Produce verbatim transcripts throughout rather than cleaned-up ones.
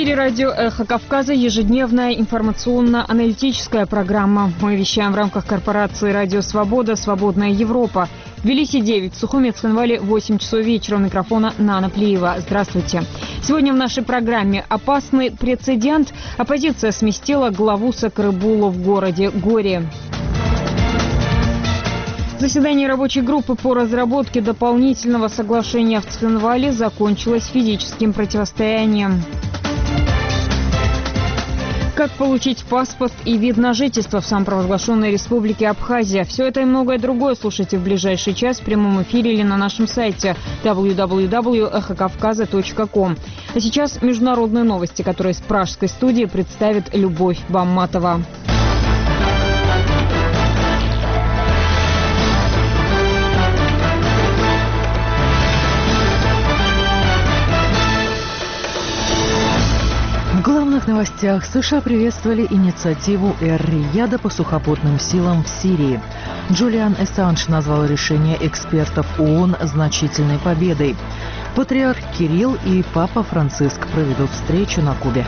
эфире радио «Эхо Кавказа» ежедневная информационно-аналитическая программа. Мы вещаем в рамках корпорации «Радио Свобода. Свободная Европа». В Тбилиси девять, в Сухуми, Цхинвале восемь часов вечера. У микрофона Нана Плиева. Здравствуйте. Сегодня в нашей программе опасный прецедент. Оппозиция сместила главу Сакрыбула в городе Горе. Заседание рабочей группы по разработке дополнительного соглашения в Цхинвале закончилось физическим противостоянием. Как получить паспорт и вид на жительство в самопровозглашенной республике Абхазия? Все это и многое другое слушайте в ближайший час в прямом эфире или на нашем сайте дабл ю дабл ю дабл ю точка эхо кавказа точка ком. А сейчас международные новости, которые с пражской студии представит Любовь Бамматова. В главных новостях США приветствовали инициативу Эр-Рияда по сухопутным силам в Сирии. Джулиан Ассанж назвал решение экспертов ООН значительной победой. Патриарх Кирилл и Папа Франциск проведут встречу на Кубе.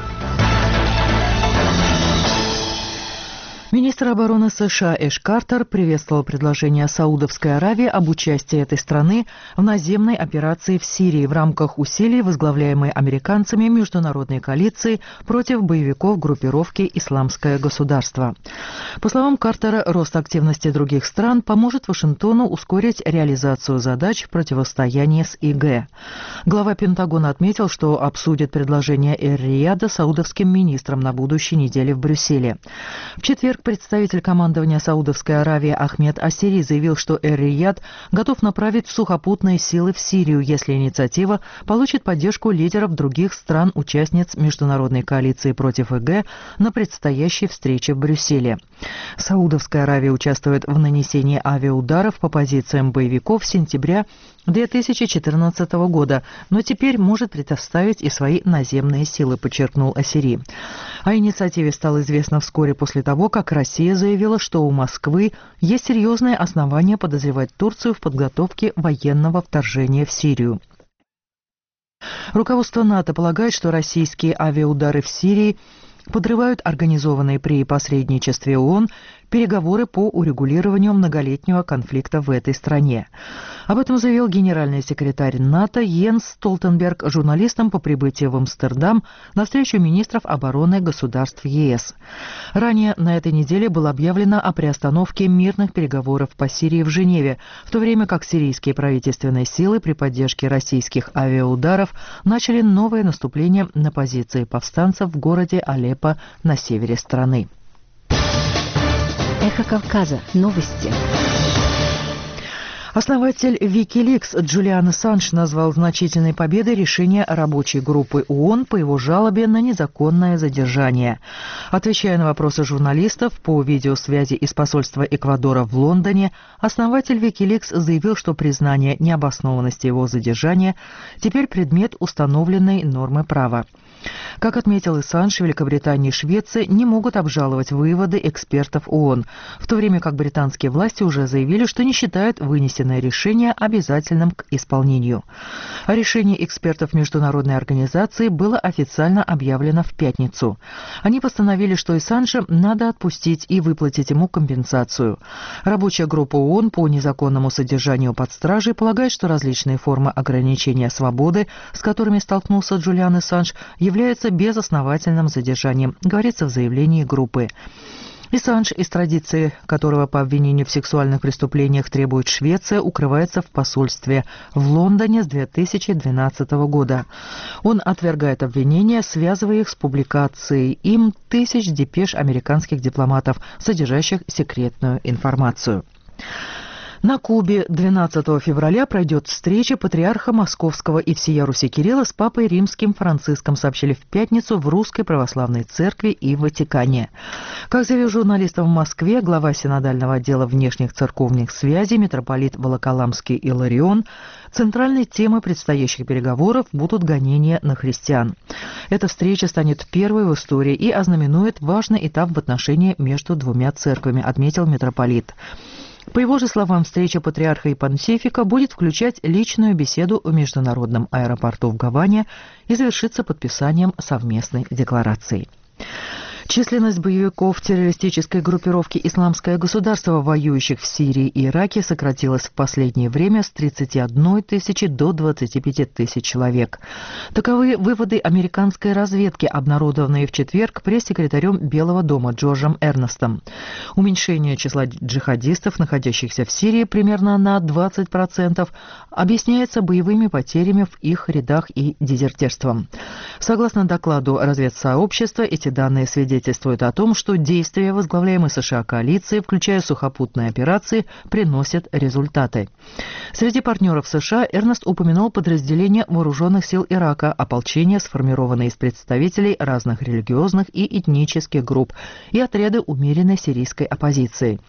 Министр обороны США Эш Картер приветствовал предложение Саудовской Аравии об участии этой страны в наземной операции в Сирии в рамках усилий, возглавляемой американцами международной коалиции против боевиков группировки «Исламское государство». По словам Картера, рост активности других стран поможет Вашингтону ускорить реализацию задач противостояния с ИГ. Глава Пентагона отметил, что обсудит предложение Эр-Рияда с саудовским министром на будущей неделе в Брюсселе. В четверг представитель командования Саудовской Аравии Ахмед Ассири заявил, что Эр-Рияд готов направить сухопутные силы в Сирию, если инициатива получит поддержку лидеров других стран-участниц международной коалиции против ИГ на предстоящей встрече в Брюсселе. Саудовская Аравия участвует в нанесении авиаударов по позициям боевиков с сентября две тысячи четырнадцатого года, но теперь может предоставить и свои наземные силы, подчеркнул Ассири. О инициативе стало известно вскоре после того, как Россия заявила, что у Москвы есть серьезные основания подозревать Турцию в подготовке военного вторжения в Сирию. Руководство НАТО полагает, что российские авиаудары в Сирии подрывают организованные при посредничестве ООН переговоры по урегулированию многолетнего конфликта в этой стране. Об этом заявил генеральный секретарь НАТО Йенс Столтенберг журналистам по прибытии в Амстердам на встречу министров обороны государств ЕС. Ранее на этой неделе было объявлено о приостановке мирных переговоров по Сирии в Женеве, в то время как сирийские правительственные силы при поддержке российских авиаударов начали новое наступление на позиции повстанцев в городе Алеппо на севере страны. Эхо Кавказа. Новости. Основатель Wikileaks Джулиан Ассанж назвал значительной победой решение рабочей группы ООН по его жалобе на незаконное задержание. Отвечая на вопросы журналистов по видеосвязи из посольства Эквадора в Лондоне, основатель Wikileaks заявил, что признание необоснованности его задержания теперь предмет установленной нормы права. Как отметил Ассанж, Великобритания и Швеция не могут обжаловать выводы экспертов ООН, в то время как британские власти уже заявили, что не считают вынесенное решение обязательным к исполнению. А решение экспертов международной организации было официально объявлено в пятницу. Они постановили, что Ассанжа надо отпустить и выплатить ему компенсацию. Рабочая группа ООН по незаконному содержанию под стражей полагает, что различные формы ограничения свободы, с которыми столкнулся Джулиан Ассанж, является безосновательным задержанием, говорится в заявлении группы. Ассанж, из традиции которого по обвинению в сексуальных преступлениях требует Швеция, укрывается в посольстве в Лондоне с две тысячи двенадцатого года. Он отвергает обвинения, связывая их с публикацией им тысяч депеш американских дипломатов, содержащих секретную информацию. На Кубе двенадцатого февраля пройдет встреча патриарха Московского и всея Руси Кирилла с папой римским Франциском, сообщили в пятницу в Русской Православной Церкви и в Ватикане. Как заявил журналистам в Москве глава синодального отдела внешних церковных связей митрополит Волоколамский Иларион, центральной темой предстоящих переговоров будут гонения на христиан. Эта встреча станет первой в истории и ознаменует важный этап в отношениях между двумя церквами, отметил митрополит. По его же словам, встреча патриарха и понтифика будет включать личную беседу в международном аэропорту в Гаване и завершится подписанием совместной декларации. Численность боевиков террористической группировки «Исламское государство», воюющих в Сирии и Ираке, сократилась в последнее время с тридцати одной тысячи до двадцати пяти тысяч человек. Таковы выводы американской разведки, обнародованные в четверг пресс-секретарем Белого дома Джорджем Эрнестом. Уменьшение числа джихадистов, находящихся в Сирии, примерно на двадцать процентов, объясняется боевыми потерями в их рядах и дезертирством. Согласно докладу разведсообщества, эти данные свидетельствуют свидетельствует о том, что действия возглавляемой США коалиции, включая сухопутные операции, приносят результаты. Среди партнеров США Эрнест упомянул подразделения вооруженных сил Ирака, ополчение, сформированное из представителей разных религиозных и этнических групп, и отряды умеренной сирийской оппозиции.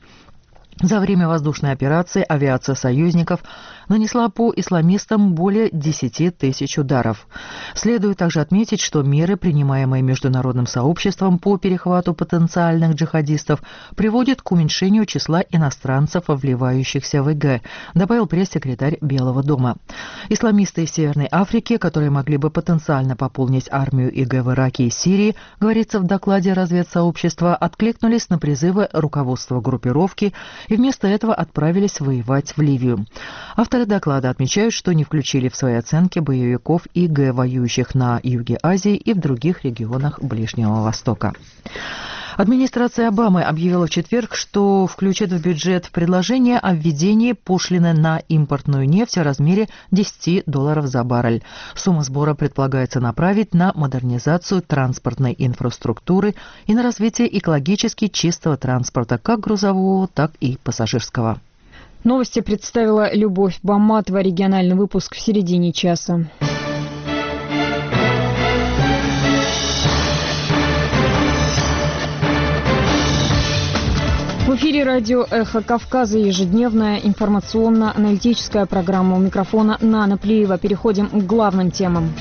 За время воздушной операции авиация союзников нанесла по исламистам более десяти тысяч ударов. Следует также отметить, что меры, принимаемые международным сообществом по перехвату потенциальных джихадистов, приводят к уменьшению числа иностранцев, вливающихся в ИГ, добавил пресс-секретарь Белого дома. Исламисты из Северной Африки, которые могли бы потенциально пополнить армию ИГ в Ираке и Сирии, говорится в докладе разведсообщества, откликнулись на призывы руководства группировки и вместо этого отправились воевать в Ливию. Авторы доклада отмечают, что не включили в свои оценки боевиков ИГ, воюющих на юге Азии и в других регионах Ближнего Востока. Администрация Обамы объявила в четверг, что включит в бюджет предложение о введении пошлины на импортную нефть в размере десяти долларов за баррель. Сумма сбора предполагается направить на модернизацию транспортной инфраструктуры и на развитие экологически чистого транспорта, как грузового, так и пассажирского. Новости представила Любовь Баматова. Региональный выпуск в середине часа. В эфире радио «Эхо Кавказа», ежедневная информационно-аналитическая программа. У микрофона Нана Плиева. Переходим к главным темам.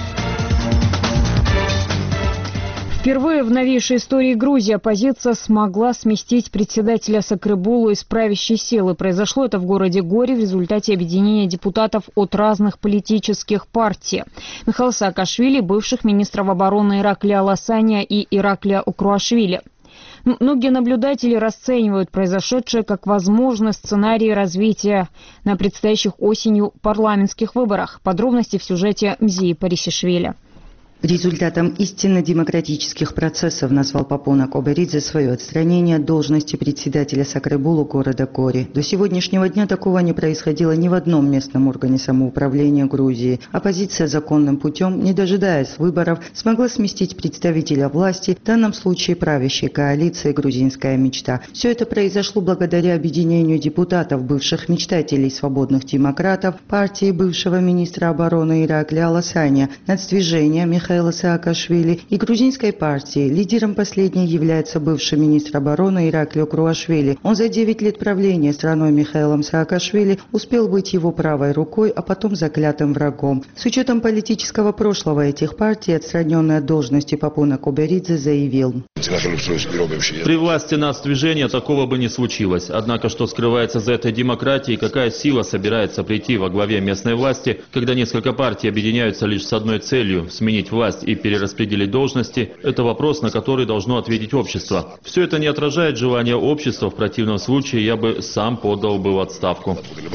Впервые в новейшей истории Грузии оппозиция смогла сместить председателя Сакрыбулу из правящей силы. Произошло это в городе Гори в результате объединения депутатов от разных политических партий. Михаила Саакашвили, бывших министров обороны Ираклия Аласания и Ираклия Укруашвили. Многие наблюдатели расценивают произошедшее как возможный сценарий развития на предстоящих осенью парламентских выборах. Подробности в сюжете Мзии Парисишвили. Результатом истинно демократических процессов назвал Папона Коберидзе свое отстранение от должности председателя Сакрыбулу города Гори. До сегодняшнего дня такого не происходило ни в одном местном органе самоуправления Грузии. Оппозиция законным путем, не дожидаясь выборов, смогла сместить представителя власти, в данном случае правящей коалиции «Грузинская мечта». Все это произошло благодаря объединению депутатов, бывших мечтателей свободных демократов, партии бывшего министра обороны Ираклия Аласания, нацдвижения Михаила Михаила Саакашвили и грузинской партии. Лидером последней является бывший министр обороны Ираклий Укруашвили. Он за девять лет правления страной Михаилом Саакашвили успел быть его правой рукой, а потом заклятым врагом. С учетом политического прошлого этих партий, отстраненный от должности Папона Коберидзе заявил: при власти нацдвижения такого бы не случилось. Однако, что скрывается за этой демократией, какая сила собирается прийти во главе местной власти, когда несколько партий объединяются лишь с одной целью – сменить власть и перераспределить должности, это вопрос, на который должно ответить общество. Все это не отражает желания общества, в противном случае я бы сам подал бы в отставку.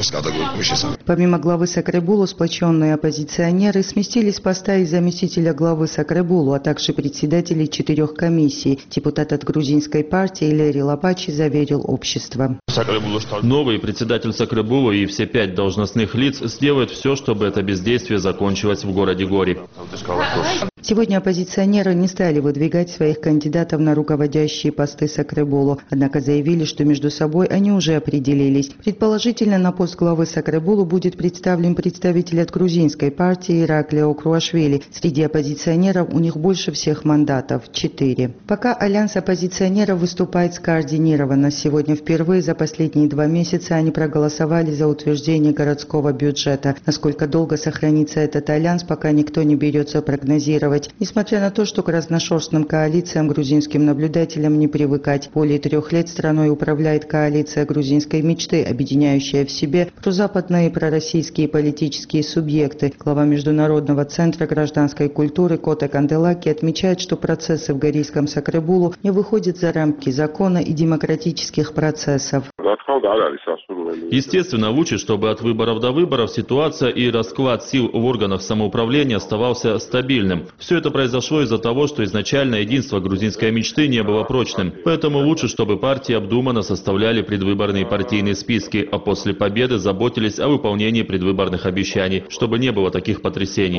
Помимо главы Сакрыбулу, сплоченные оппозиционеры сместились с поста и заместителя главы Сакрыбулу, а также председателей четырех комиссий. Депутат от грузинской партии Лери Лапачи заверил общество: новый председатель Сакрыбулу и все пять должностных лиц сделают все, чтобы это бездействие закончилось в городе Гори. Сегодня оппозиционеры не стали выдвигать своих кандидатов на руководящие посты Сакрыбулу, однако заявили, что между собой они уже определились. Предположительно, на пост главы Сакрыбулу будет представлен представитель от грузинской партии Ираклия Укруашвили. Среди оппозиционеров у них больше всех мандатов – четыре. Пока альянс оппозиционеров выступает скоординированно. Сегодня впервые за последние два месяца они проголосовали за утверждение городского бюджета. Насколько долго сохранится этот альянс, пока никто не берется прогнозировать. инициировать. Несмотря на то, что к разношерстным коалициям грузинским наблюдателям не привыкать. Более трех лет страной управляет коалиция грузинской мечты, объединяющая в себе прозападные и пророссийские политические субъекты. Глава Международного центра гражданской культуры Коте Канделаки отмечает, что процессы в Горийском Сакребулу не выходят за рамки закона и демократических процессов. Естественно, лучше, чтобы от выборов до выборов ситуация и расклад сил в органах самоуправления оставался стабильным. Все это произошло из-за того, что изначально единство грузинской мечты не было прочным. Поэтому лучше, чтобы партии обдуманно составляли предвыборные партийные списки, а после победы заботились о выполнении предвыборных обещаний, чтобы не было таких потрясений.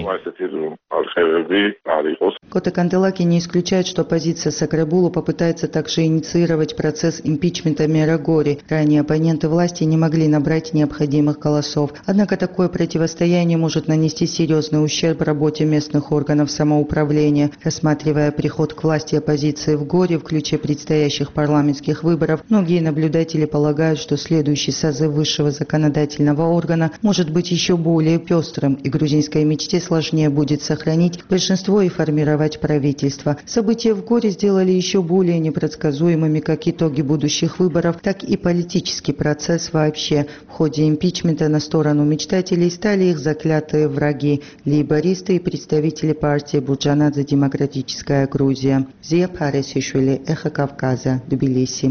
Коте Канделаки не исключает, что оппозиция Сакребулу попытается также инициировать процесс импичмента мэра Гори. Ранее оппоненты власти не могли набрать необходимых голосов. Однако такое противостояние может нанести серьезный ущерб работе местных органов самоуправления. Рассматривая приход к власти оппозиции в Горе в ключе предстоящих парламентских выборов, многие наблюдатели полагают, что следующий созыв высшего законодательного органа может быть еще более пестрым, и грузинской мечте сложнее будет сохранить большинство и формировать правительство. События в Горе сделали еще более непредсказуемыми как итоги будущих выборов, так и политический процесс вообще. В ходе импичмента на сторону мечтателей стали их заклятые враги – лейбористы и представители партии Бурджанадзе «Демократическая Грузия». Зия Паресишвили, Эхо Кавказа, Тбилиси.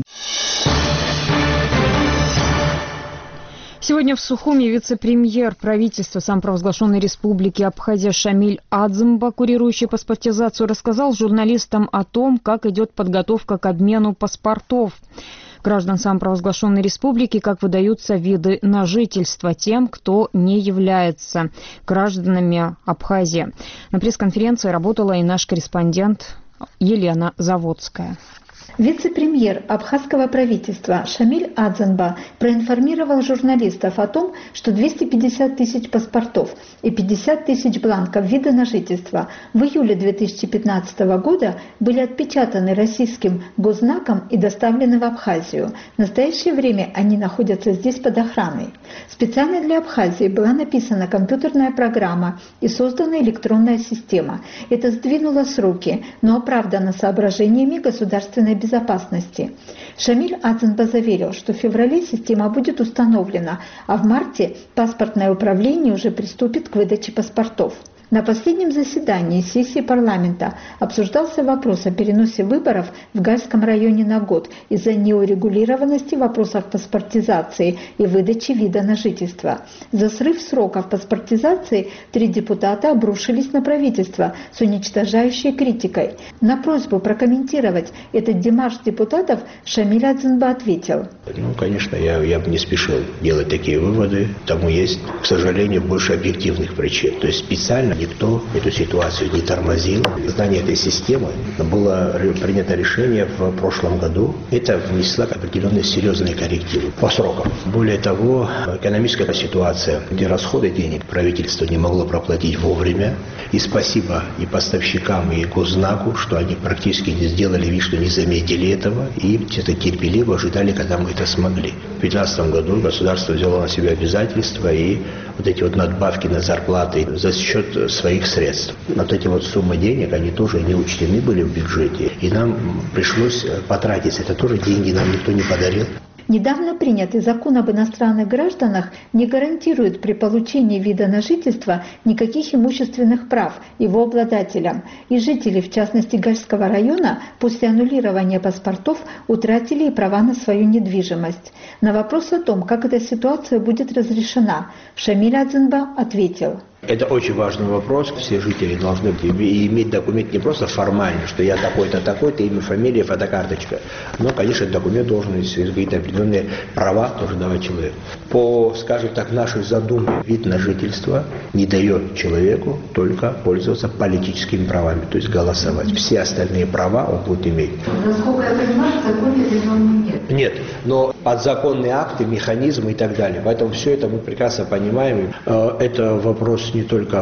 Сегодня в Сухуми вице-премьер правительства самопровозглашенной республики Абхазия Шамиль Адзымба, курирующий паспортизацию, рассказал журналистам о том, как идет подготовка к обмену паспортов граждан самопровозглашенной республики, как выдаются виды на жительство тем, кто не является гражданами Абхазии. На пресс-конференции работала и наш корреспондент Елена Заводская. Вице-премьер абхазского правительства Шамиль Адзымба проинформировал журналистов о том, что двести пятьдесят тысяч паспортов и пятьдесят тысяч бланков вида на жительство в июле две тысячи пятнадцатого года были отпечатаны российским госзнаком и доставлены в Абхазию. В настоящее время они находятся здесь под охраной. Специально для Абхазии была написана компьютерная программа и создана электронная система. Это сдвинуло сроки, но оправдано соображениями государственной безопасности. безопасности. Шамиль Адзымба заверил, что в феврале система будет установлена, а в марте паспортное управление уже приступит к выдаче паспортов. На последнем заседании сессии парламента обсуждался вопрос о переносе выборов в Гальском районе на год из-за неурегулированности в вопросах паспортизации и выдачи вида на жительство. За срыв сроков паспортизации три депутата обрушились на правительство с уничтожающей критикой. На просьбу прокомментировать этот демарш депутатов Шамиль Адзымба ответил. Ну, конечно, я, я бы не спешил делать такие выводы. Тому есть, к сожалению, больше объективных причин. То есть специально никто эту ситуацию не тормозил. Знание этой системы было принято решение в прошлом году. Это внесло определенные серьезные коррективы по срокам. Более того, экономическая ситуация, где расходы денег правительство не могло проплатить вовремя. И спасибо и поставщикам, и госзнаку, что они практически не сделали вид, что не заметили этого, и где-то терпеливо ожидали, когда мы это смогли. В две тысячи пятнадцатом году государство взяло на себя обязательства, и вот эти вот надбавки на зарплаты за счет своих средств. Вот эти вот суммы денег, они тоже не учтены были в бюджете, и нам пришлось потратиться. Это тоже деньги нам никто не подарил. Недавно принятый закон об иностранных гражданах не гарантирует при получении вида на жительство никаких имущественных прав его обладателям. И жители, в частности Гальского района, после аннулирования паспортов утратили и права на свою недвижимость. На вопрос о том, как эта ситуация будет разрешена, Шамиль Адзымба ответил. Это очень важный вопрос. Все жители должны иметь документ не просто формально, что я такой-то, такой-то, имя, фамилия, фотокарточка. Но, конечно, документ должен иметь какие-то определенные права тоже давать человеку. По, скажем так, нашей задумке, вид на жительство не дает человеку только пользоваться политическими правами, то есть голосовать. Все остальные права он будет иметь. Насколько я понимаю, в законе этого нет. Нет, но подзаконные акты, механизмы и так далее. Поэтому все это мы прекрасно понимаем. Это вопрос не только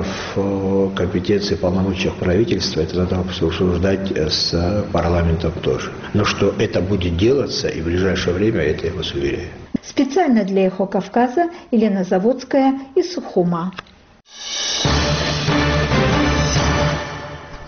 в компетенции полномочиях правительства, это надо обсуждать с парламентом тоже. Но что это будет делаться и в ближайшее время, это я вас уверяю. Специально для «Эхо Кавказа» Елена Заводская из Сухума.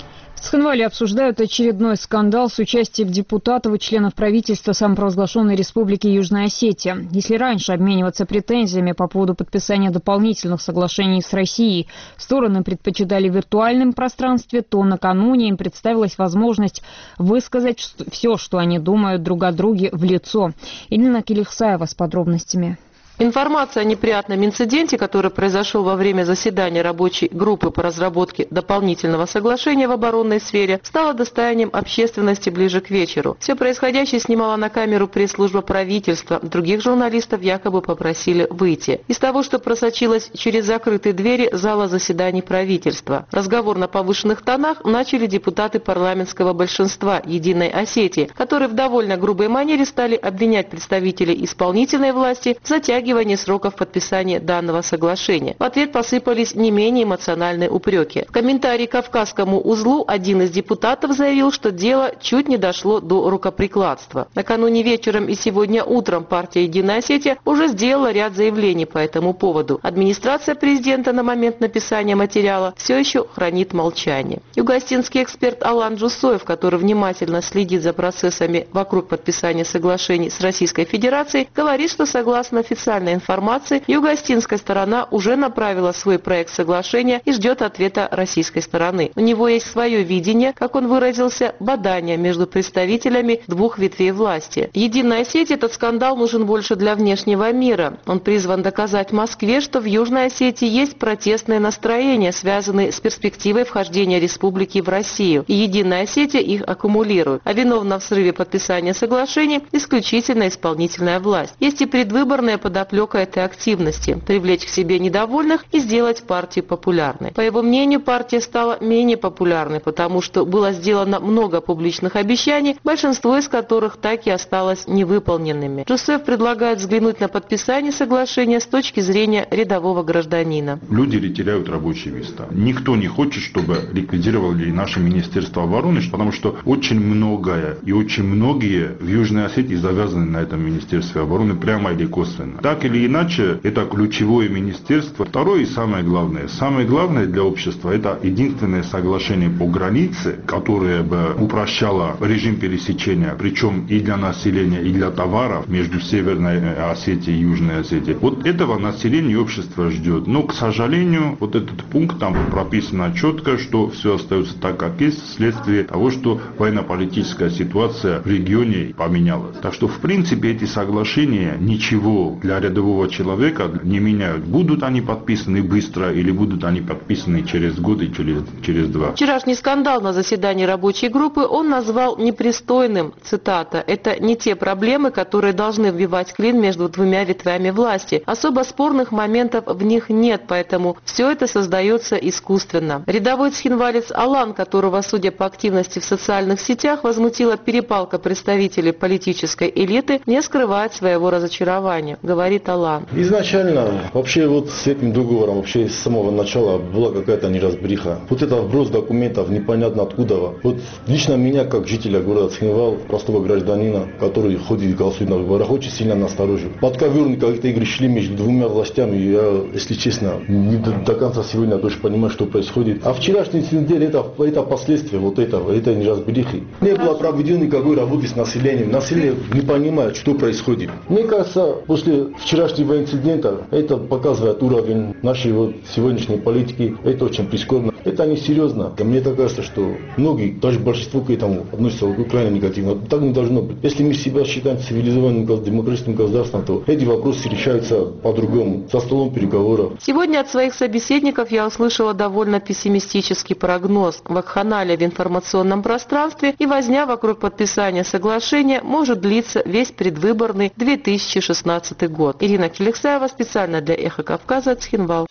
Цхинвале обсуждают очередной скандал с участием депутатов и членов правительства самопровозглашенной Республики Южная Осетия. Если раньше обмениваться претензиями по поводу подписания дополнительных соглашений с Россией стороны предпочитали в виртуальном пространстве, то накануне им представилась возможность высказать все, что они думают друг о друге, в лицо. Ирина Килихсаева с подробностями. Информация о неприятном инциденте, который произошел во время заседания рабочей группы по разработке дополнительного соглашения в оборонной сфере, стала достоянием общественности ближе к вечеру. Все происходящее снимала на камеру пресс-служба правительства. Других журналистов якобы попросили выйти. Из того, что просочилось через закрытые двери зала заседаний правительства. Разговор на повышенных тонах начали депутаты парламентского большинства «Единой Осетии», которые в довольно грубой манере стали обвинять представителей исполнительной власти в затягивании сроков подписания данного соглашения. В ответ посыпались не менее эмоциональные упреки. В комментарии Кавказскому узлу один из депутатов заявил, что дело чуть не дошло до рукоприкладства. Накануне вечером и сегодня утром партия «Единая Осетия» уже сделала ряд заявлений по этому поводу. Администрация президента на момент написания материала все еще хранит молчание. Югостинский эксперт Алан Джусоев, который внимательно следит за процессами вокруг подписания соглашений с Российской Федерацией, говорит, что согласно официальной информации, югостинская сторона уже направила свой проект соглашения и ждет ответа российской стороны. У него есть свое видение, как он выразился, бадания между представителями двух ветвей власти. Единой Осетии этот скандал нужен больше для внешнего мира. Он призван доказать Москве, что в Южной Осетии есть протестные настроения, связанные с перспективой вхождения республики в Россию. И Единая Осетия их аккумулирует. А виновна в срыве подписания соглашений исключительно исполнительная власть. Есть и предвыборная подоплека этой активности – привлечь к себе недовольных и сделать партию популярной. По его мнению, партия стала менее популярной, потому что было сделано много публичных обещаний, большинство из которых так и осталось невыполненными. Джусеф предлагает взглянуть на подписание соглашения с точки зрения рядового гражданина. Люди теряют рабочие места. Никто не хочет, чтобы ликвидировали наше Министерство обороны, потому что очень многое и очень многие в Южной Осетии завязаны на этом Министерстве обороны прямо или косвенно. Так или иначе, это ключевое министерство. Второе и самое главное. Самое главное для общества – это единственное соглашение по границе, которое бы упрощало режим пересечения, причем и для населения, и для товаров между Северной Осетией и Южной Осетией. Вот этого население и общество ждет. Но, к сожалению, вот этот пункт там прописано четко, что все остается так, как есть, вследствие того, что военно-политическая ситуация в регионе поменялась. Так что, в принципе, эти соглашения ничего для рядового человека не меняют. Будут они подписаны быстро или будут они подписаны через год и через, через два. Вчерашний скандал на заседании рабочей группы он назвал непристойным. Цитата: «Это не те проблемы, которые должны вбивать клин между двумя ветвями власти. Особо спорных моментов в них нет, поэтому все это создается искусственно». Рядовой цхинвалец Алан, которого, судя по активности в социальных сетях, возмутила перепалка представителей политической элиты, не скрывает своего разочарования. Говорит Алан. Изначально, вообще вот с этим договором, вообще с самого начала была какая-то неразбериха. Вот это вброс документов непонятно откуда. Вот лично меня, как жителя города Цхинвал, простого гражданина, который ходит и голосует на выборах, очень сильно насторожил. Подковерные какие-то игры шли между двумя властями, и я, если честно, не до, до конца сегодня тоже понимаю, что происходит. А вчерашний инцидент это, это последствия вот этого, этой неразберихи. Не было проведено никакой работы с населением. Население не понимает, что происходит. Мне кажется, после вчерашнего инцидента это показывает уровень нашей вот сегодняшней политики. Это очень прискорбно. Это несерьезно. Мне так кажется, что многие, даже большинство к этому относятся крайне негативно. Так не должно быть. Если мы себя считаем цивилизованным демократическим государством, то эти вопросы решаются по-другому, за столом переговоров. Сегодня от своих собеседников я услышала довольно пессимистический прогноз. Вакханалия в информационном пространстве и возня вокруг подписания соглашения может длиться весь предвыборный две тысячи шестнадцатый год. Ирина Килихсаева специально для «Эхо Кавказа», Цхинвал.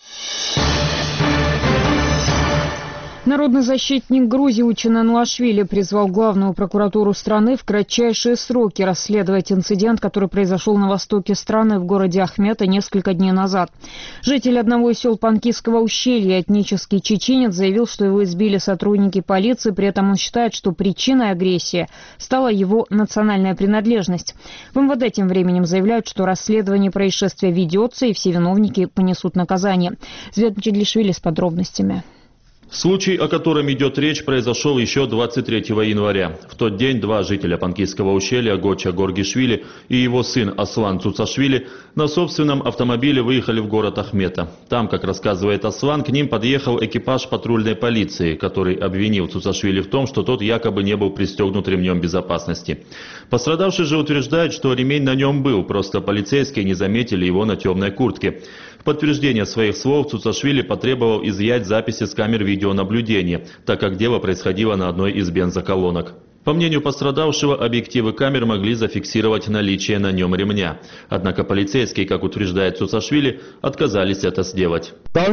Народный защитник Грузии Учен Ануашвили призвал главную прокуратуру страны в кратчайшие сроки расследовать инцидент, который произошел на востоке страны в городе Ахмета несколько дней назад. Житель одного из сел Панкисского ущелья, этнический чеченец, заявил, что его избили сотрудники полиции, при этом он считает, что причиной агрессии стала его национальная принадлежность. В эм вэ дэ тем временем заявляют, что расследование происшествия ведется и все виновники понесут наказание. Звет Чедлишвили с подробностями. Случай, о котором идет речь, произошел еще двадцать третьего января. В тот день два жителя Панкисского ущелья, Гоча Горгишвили и его сын Аслан Цуцашвили, на собственном автомобиле выехали в город Ахмета. Там, как рассказывает Аслан, к ним подъехал экипаж патрульной полиции, который обвинил Цуцашвили в том, что тот якобы не был пристегнут ремнем безопасности. Пострадавший же утверждает, что ремень на нем был, просто полицейские не заметили его на темной куртке. В подтверждение своих слов Цуцашвили потребовал изъять записи с камер видеонаблюдения, так как дело происходило на одной из бензоколонок. По мнению пострадавшего, объективы камер могли зафиксировать наличие на нем ремня. Однако полицейские, как утверждает Цуцашвили, отказались это сделать. Я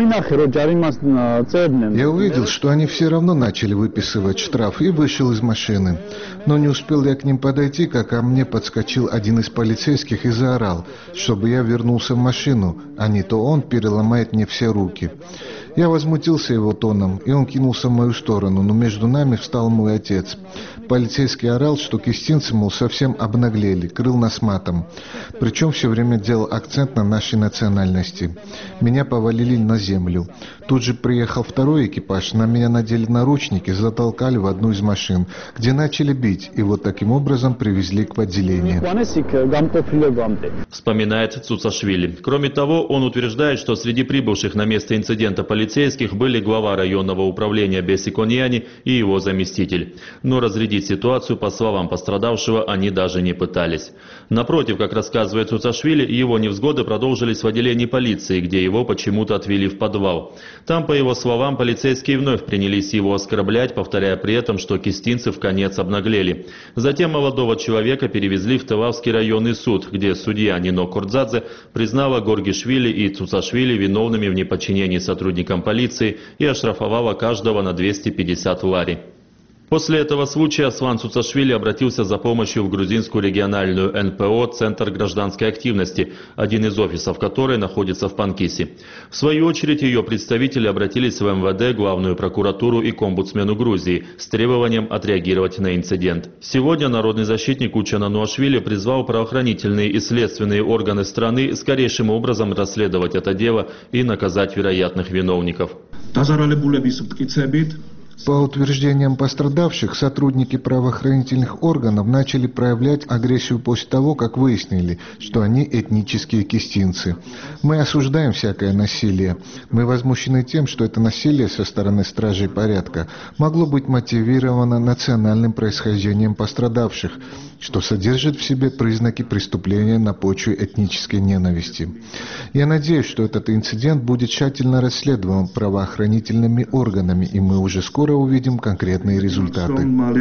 увидел, что они все равно начали выписывать штраф, и вышел из машины. Но не успел я к ним подойти, как ко мне подскочил один из полицейских и заорал, чтобы я вернулся в машину, а не то он переломает мне все руки. Я возмутился его тоном, и он кинулся в мою сторону, но между нами встал мой отец. Полицейский орал, что кистинцы, мол, совсем обнаглели, крыл нас матом. Причем все время делал акцент на нашей национальности. Меня повалили на землю. Тут же приехал второй экипаж, на меня надели наручники, затолкали в одну из машин, где начали бить, и вот таким образом привезли к отделению. Вспоминает Цуцашвили. Кроме того, он утверждает, что среди прибывших на место инцидента полицейских были глава районного управления Беси Коньяни и его заместитель. Но разрядить ситуацию, по словам пострадавшего, они даже не пытались. Напротив, как рассказывает Цуцашвили, его невзгоды продолжились в отделении полиции, где его почему-то отвели в подвал. Там, по его словам, полицейские вновь принялись его оскорблять, повторяя при этом, что кистинцы вконец обнаглели. Затем молодого человека перевезли в Тывавский районный суд, где судья Нино Курдзадзе признала Горгишвили и Цуцашвили виновными в неподчинении сотрудникам полиции и оштрафовала каждого на двести пятьдесят лари. После этого случая Аслан Цуцашвили обратился за помощью в грузинскую региональную эн пэ о «Центр гражданской активности», один из офисов которой находится в Панкисе. В свою очередь ее представители обратились в эм вэ дэ, Главную прокуратуру и к омбудсмену Грузии с требованием отреагировать на инцидент. Сегодня народный защитник Учана Нуашвили призвал правоохранительные и следственные органы страны скорейшим образом расследовать это дело и наказать вероятных виновников. По утверждениям пострадавших, сотрудники правоохранительных органов начали проявлять агрессию после того, как выяснили, что они этнические кистинцы. Мы осуждаем всякое насилие. Мы возмущены тем, что это насилие со стороны стражей порядка могло быть мотивировано национальным происхождением пострадавших, что содержит в себе признаки преступления на почве этнической ненависти. Я надеюсь, что этот инцидент будет тщательно расследован правоохранительными органами, и мы уже скоро увидим конкретные результаты.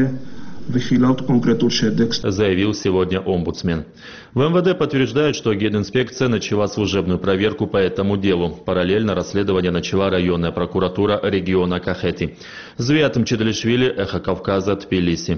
Заявил сегодня омбудсмен. В эм вэ дэ подтверждают, что Гединспекция начала служебную проверку по этому делу. Параллельно расследование начала районная прокуратура региона Кахети. Звиатым Чеделишвили, Эхо Кавказа, Тбилиси.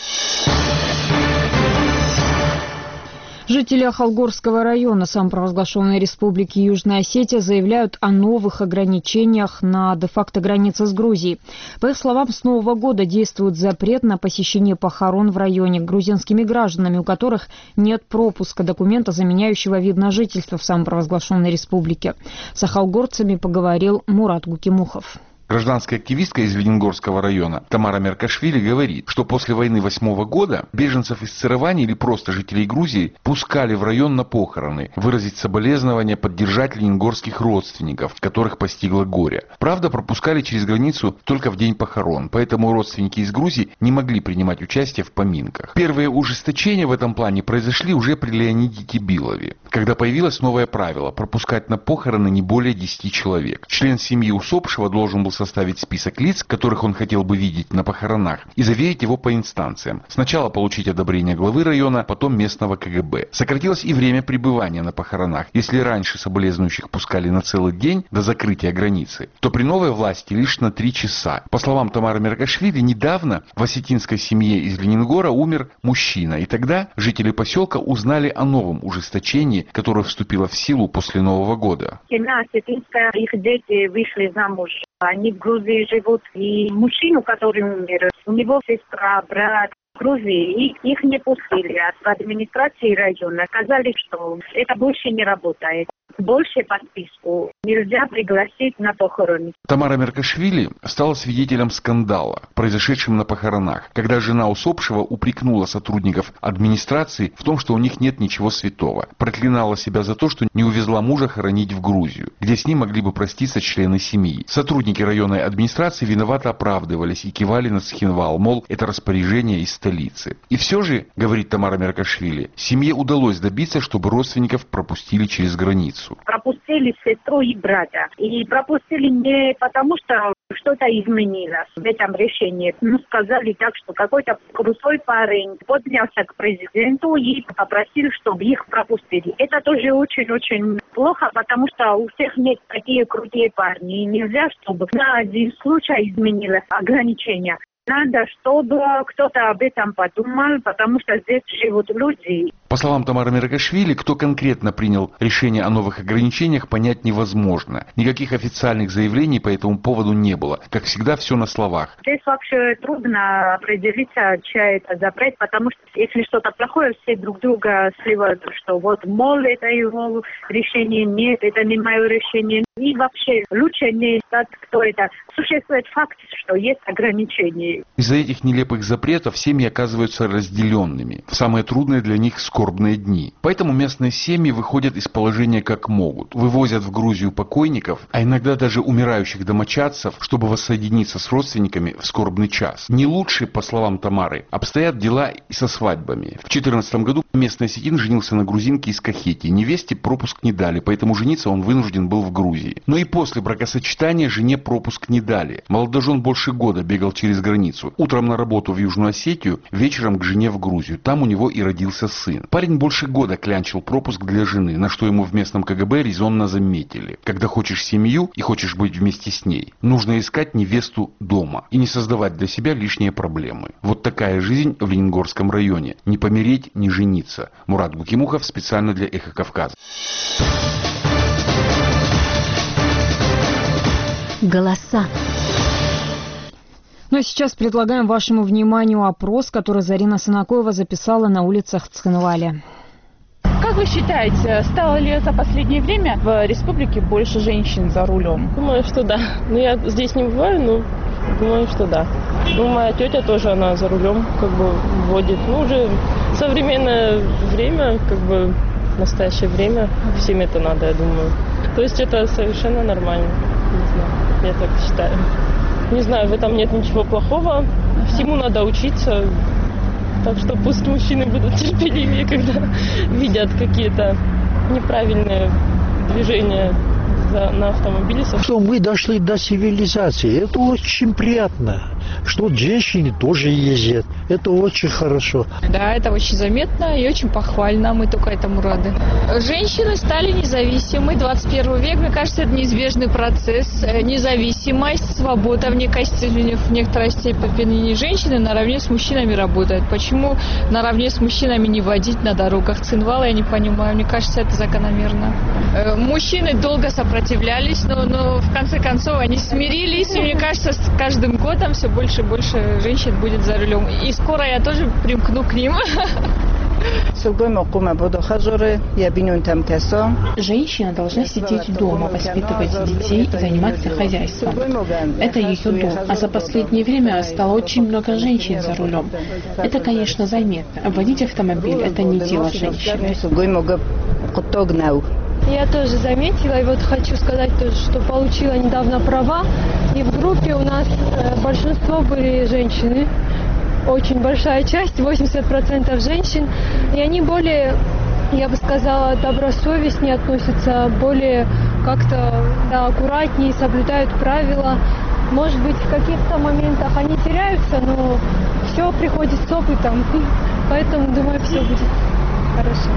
Жители Ахалгорского района самопровозглашенной республики Южная Осетия заявляют о новых ограничениях на де-факто границе с Грузией. По их словам, с нового года действует запрет на посещение похорон в районе грузинскими гражданами, у которых нет пропуска, документа, заменяющего вид на жительство в самопровозглашенной республике. С ахалгорцами поговорил Мурат Гукимухов. Гражданская активистка из Лениногорского района Тамара Меркашвили говорит, что после войны восьмого года беженцев из Цырывани или просто жителей Грузии пускали в район на похороны, выразить соболезнования, поддержать лениногорских родственников, которых постигло горе. Правда, пропускали через границу только в день похорон, поэтому родственники из Грузии не могли принимать участие в поминках. Первые ужесточения в этом плане произошли уже при Леониде Кибилове, когда появилось новое правило – пропускать на похороны не более десяти человек. Член семьи усопшего должен был составить список лиц, которых он хотел бы видеть на похоронах, и заверить его по инстанциям. Сначала получить одобрение главы района, потом местного ка гэ бэ. Сократилось и время пребывания на похоронах. Если раньше соболезнующих пускали на целый день до закрытия границы, то при новой власти лишь на три часа. По словам Тамары Меркашвили, недавно в осетинской семье из Лениногора умер мужчина, и тогда жители поселка узнали о новом ужесточении, которое вступило в силу после Нового года. Семья осетинская, их дети вышли замуж. Они в Грузии живут. И мужчину, который умер, у него сестра, брат, в Грузии, и их не пустили от администрации района. Сказали, что это больше не работает. Больше по списку нельзя пригласить на похороны. Тамара Меркашвили стала свидетелем скандала, произошедшем на похоронах, когда жена усопшего упрекнула сотрудников администрации в том, что у них нет ничего святого. Проклинала себя за то, что не увезла мужа хоронить в Грузию, где с ним могли бы проститься члены семьи. Сотрудники районной администрации виновато оправдывались и кивали на Цхинвал, мол, это распоряжение из столицы. И все же, говорит Тамара Меркашвили, семье удалось добиться, чтобы родственников пропустили через границу. Пропустили сестру и брата. И пропустили не потому, что что-то изменилось в этом решении. Ну, сказали так, что какой-то крутой парень поднялся к президенту и попросил, чтобы их пропустили. Это тоже очень-очень плохо, потому что у всех нет такие крутые парни. И нельзя, чтобы на один случай изменилось ограничение. Надо, чтобы кто-то об этом подумал, потому что здесь живут люди. По словам Тамары Меркашвили, кто конкретно принял решение о новых ограничениях, понять невозможно. Никаких официальных заявлений по этому поводу не было. Как всегда, все на словах. Здесь вообще трудно определиться, чей это запрет, потому что если что-то плохое, все друг друга сливают, что вот, мол, это его решение, нет, это не мое решение. И вообще лучше не знать, кто это. Существует факт, что есть ограничения. Из-за этих нелепых запретов семьи оказываются разделенными в самые трудные для них скорбные дни. Поэтому местные семьи выходят из положения как могут. Вывозят в Грузию покойников, а иногда даже умирающих домочадцев, чтобы воссоединиться с родственниками в скорбный час. Не лучше, по словам Тамары, обстоят дела и со свадьбами. В две тысячи четырнадцатом году местный осетин женился на грузинке из Кахетии. Невесте пропуск не дали, поэтому жениться он вынужден был в Грузии. Но и после бракосочетания жене пропуск не дали. Молодожен больше года бегал через границу. Утром на работу в Южную Осетию, вечером к жене в Грузию. Там у него и родился сын. Парень больше года клянчил пропуск для жены, на что ему в местном ка гэ бэ резонно заметили. Когда хочешь семью и хочешь быть вместе с ней, нужно искать невесту дома и не создавать для себя лишние проблемы. Вот такая жизнь в Лениногорском районе. Не помереть, не жениться. Мурат Гукимухов специально для Эхо Кавказа. Голоса. Ну а сейчас предлагаем вашему вниманию опрос, который Зарина Санакоева записала на улицах Цхинвали. Как вы считаете, стало ли за последнее время в республике больше женщин за рулем? Думаю, что да. Ну, я здесь не бываю, но думаю, что да. Ну, моя тетя тоже, она за рулем как бы водит. Ну, уже современное время, как бы в настоящее время всем это надо, я думаю. То есть это совершенно нормально. Не знаю, я так считаю. Не знаю, в этом нет ничего плохого. Всему надо учиться. Так что пусть мужчины будут терпеливее, когда видят какие-то неправильные движения за, на автомобиле. Что мы дошли до цивилизации. Это очень приятно. Что женщины тоже ездят. Это очень хорошо. Да, это очень заметно и очень похвально. Мы только этому рады. Женщины стали независимы. двадцать первый век, мне кажется, это неизбежный процесс. Независимость, свобода, мне кажется, в некоторой степени женщины наравне с мужчинами работают. Почему наравне с мужчинами не водить на дорогах Цхинвала, я не понимаю. Мне кажется, это закономерно. Мужчины долго сопротивлялись, но, но в конце концов они смирились. И мне кажется, с каждым годом все больше и больше женщин будет за рулем. И скоро я тоже примкну к ним. Женщина должна сидеть дома, воспитывать детей и заниматься хозяйством. Это ее долг. А за последнее время стало очень много женщин за рулем. Это, конечно, заметно. Водить автомобиль – это не дело женщины. Я тоже заметила, и вот хочу сказать тоже, что получила недавно права, и в группе у нас большинство были женщины, очень большая часть, восемьдесят процентов женщин, и они более, я бы сказала, добросовестнее относятся, более как-то да, аккуратнее, соблюдают правила. Может быть, в каких-то моментах они теряются, но все приходит с опытом, поэтому, думаю, все будет хорошо.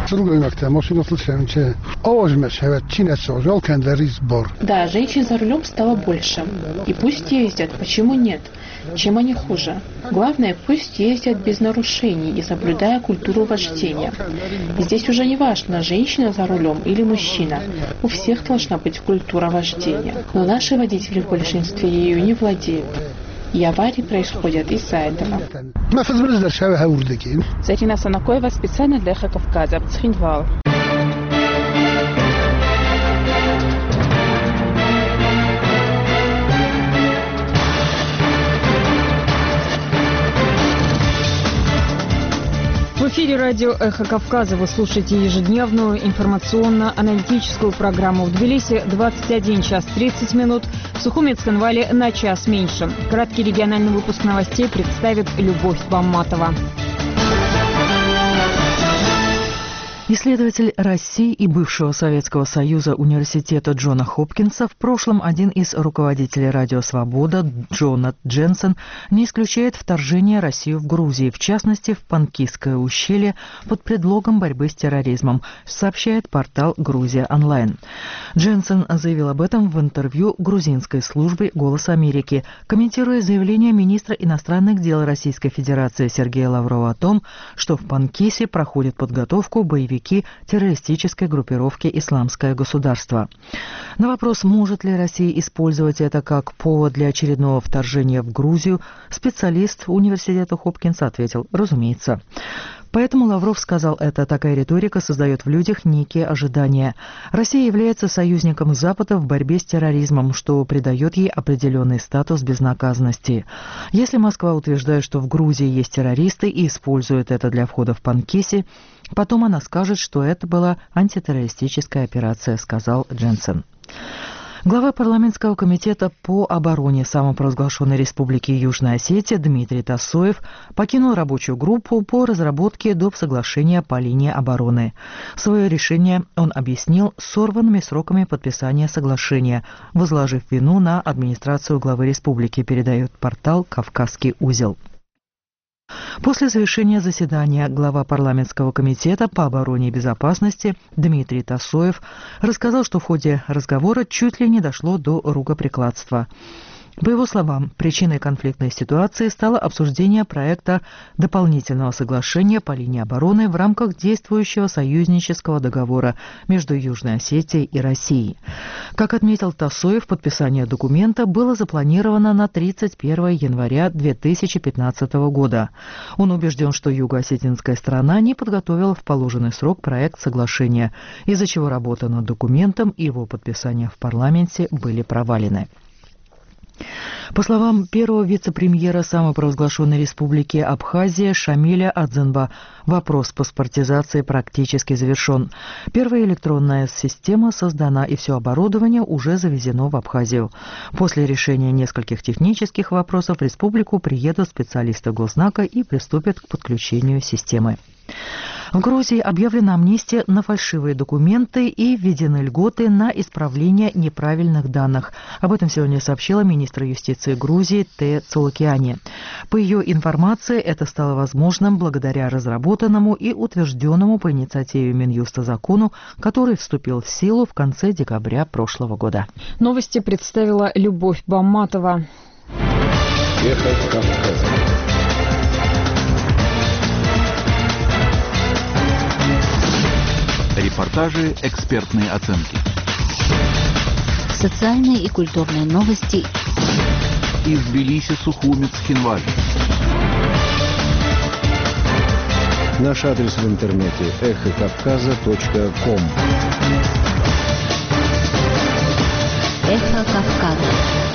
Да, женщин за рулем стало больше. И пусть ездят, почему нет? Чем они хуже? Главное, пусть ездят без нарушений и соблюдая культуру вождения. И здесь уже не важно, женщина за рулем или мужчина. У всех должна быть культура вождения. Но наши водители в большинстве ею не владеют. И аварии происходят из-за этого. Зарина Санакоева специально для Эхо Кавказа. Цхинвал. В эфире радио «Эхо Кавказа» вы слушаете ежедневную информационно-аналитическую программу. В Тбилиси двадцать один час тридцать минут, в Сухуми и Цхинвале на час меньше. Краткий региональный выпуск новостей представит Любовь Бамматова. Исследователь России и бывшего Советского Союза университета Джона Хопкинса, в прошлом один из руководителей «Радио Свобода» Джонат Дженсен, не исключает вторжение России в Грузию, в частности в Панкисское ущелье, под предлогом борьбы с терроризмом, сообщает портал «Грузия онлайн». Дженсен заявил об этом в интервью грузинской службе «Голос Америки», комментируя заявление министра иностранных дел Российской Федерации Сергея Лаврова о том, что в Панкисе проходит подготовку боевиков террористической группировки «Исламское государство». На вопрос, может ли Россия использовать это как повод для очередного вторжения в Грузию, специалист университета Хопкинса ответил: разумеется. Поэтому Лавров сказал это. Такая риторика создает в людях некие ожидания. Россия является союзником Запада в борьбе с терроризмом, что придает ей определенный статус безнаказанности. Если Москва утверждает, что в Грузии есть террористы и использует это для входа в Панкиси, потом она скажет, что это была антитеррористическая операция, сказал Дженсен. Глава парламентского комитета по обороне самопровозглашенной Республики Южная Осетия Дмитрий Тасоев покинул рабочую группу по разработке доп. Соглашения по линии обороны. Свое решение он объяснил сорванными сроками подписания соглашения, возложив вину на администрацию главы республики, передает портал «Кавказский узел». После завершения заседания глава парламентского комитета по обороне и безопасности Дмитрий Тасоев рассказал, что в ходе разговора чуть ли не дошло до рукоприкладства. По его словам, причиной конфликтной ситуации стало обсуждение проекта дополнительного соглашения по линии обороны в рамках действующего союзнического договора между Южной Осетией и Россией. Как отметил Тасоев, подписание документа было запланировано на тридцать первого января две тысячи пятнадцатого года. Он убежден, что юго-осетинская сторона не подготовила в положенный срок проект соглашения, из-за чего работа над документом и его подписание в парламенте были провалены. По словам первого вице-премьера самопровозглашенной республики Абхазия Шамиля Адзенба, вопрос паспортизации практически завершен. Первая электронная система создана, и все оборудование уже завезено в Абхазию. После решения нескольких технических вопросов в республику приедут специалисты Госзнака и приступят к подключению системы. В Грузии объявлена амнистия на фальшивые документы и введены льготы на исправление неправильных данных. Об этом сегодня сообщила министр юстиции Грузии Т. Цолокиани. По ее информации, это стало возможным благодаря разработанному и утвержденному по инициативе Минюста закону, который вступил в силу в конце декабря прошлого года. Новости представила Любовь Бамматова. Эхо Кавказа. Репортажи, экспертные оценки. Социальные и культурные новости. Из Тбилиси, Сухуми, Цхинвали. Наш адрес в интернете эхо кавказа точка ком. Эхо Кавказа.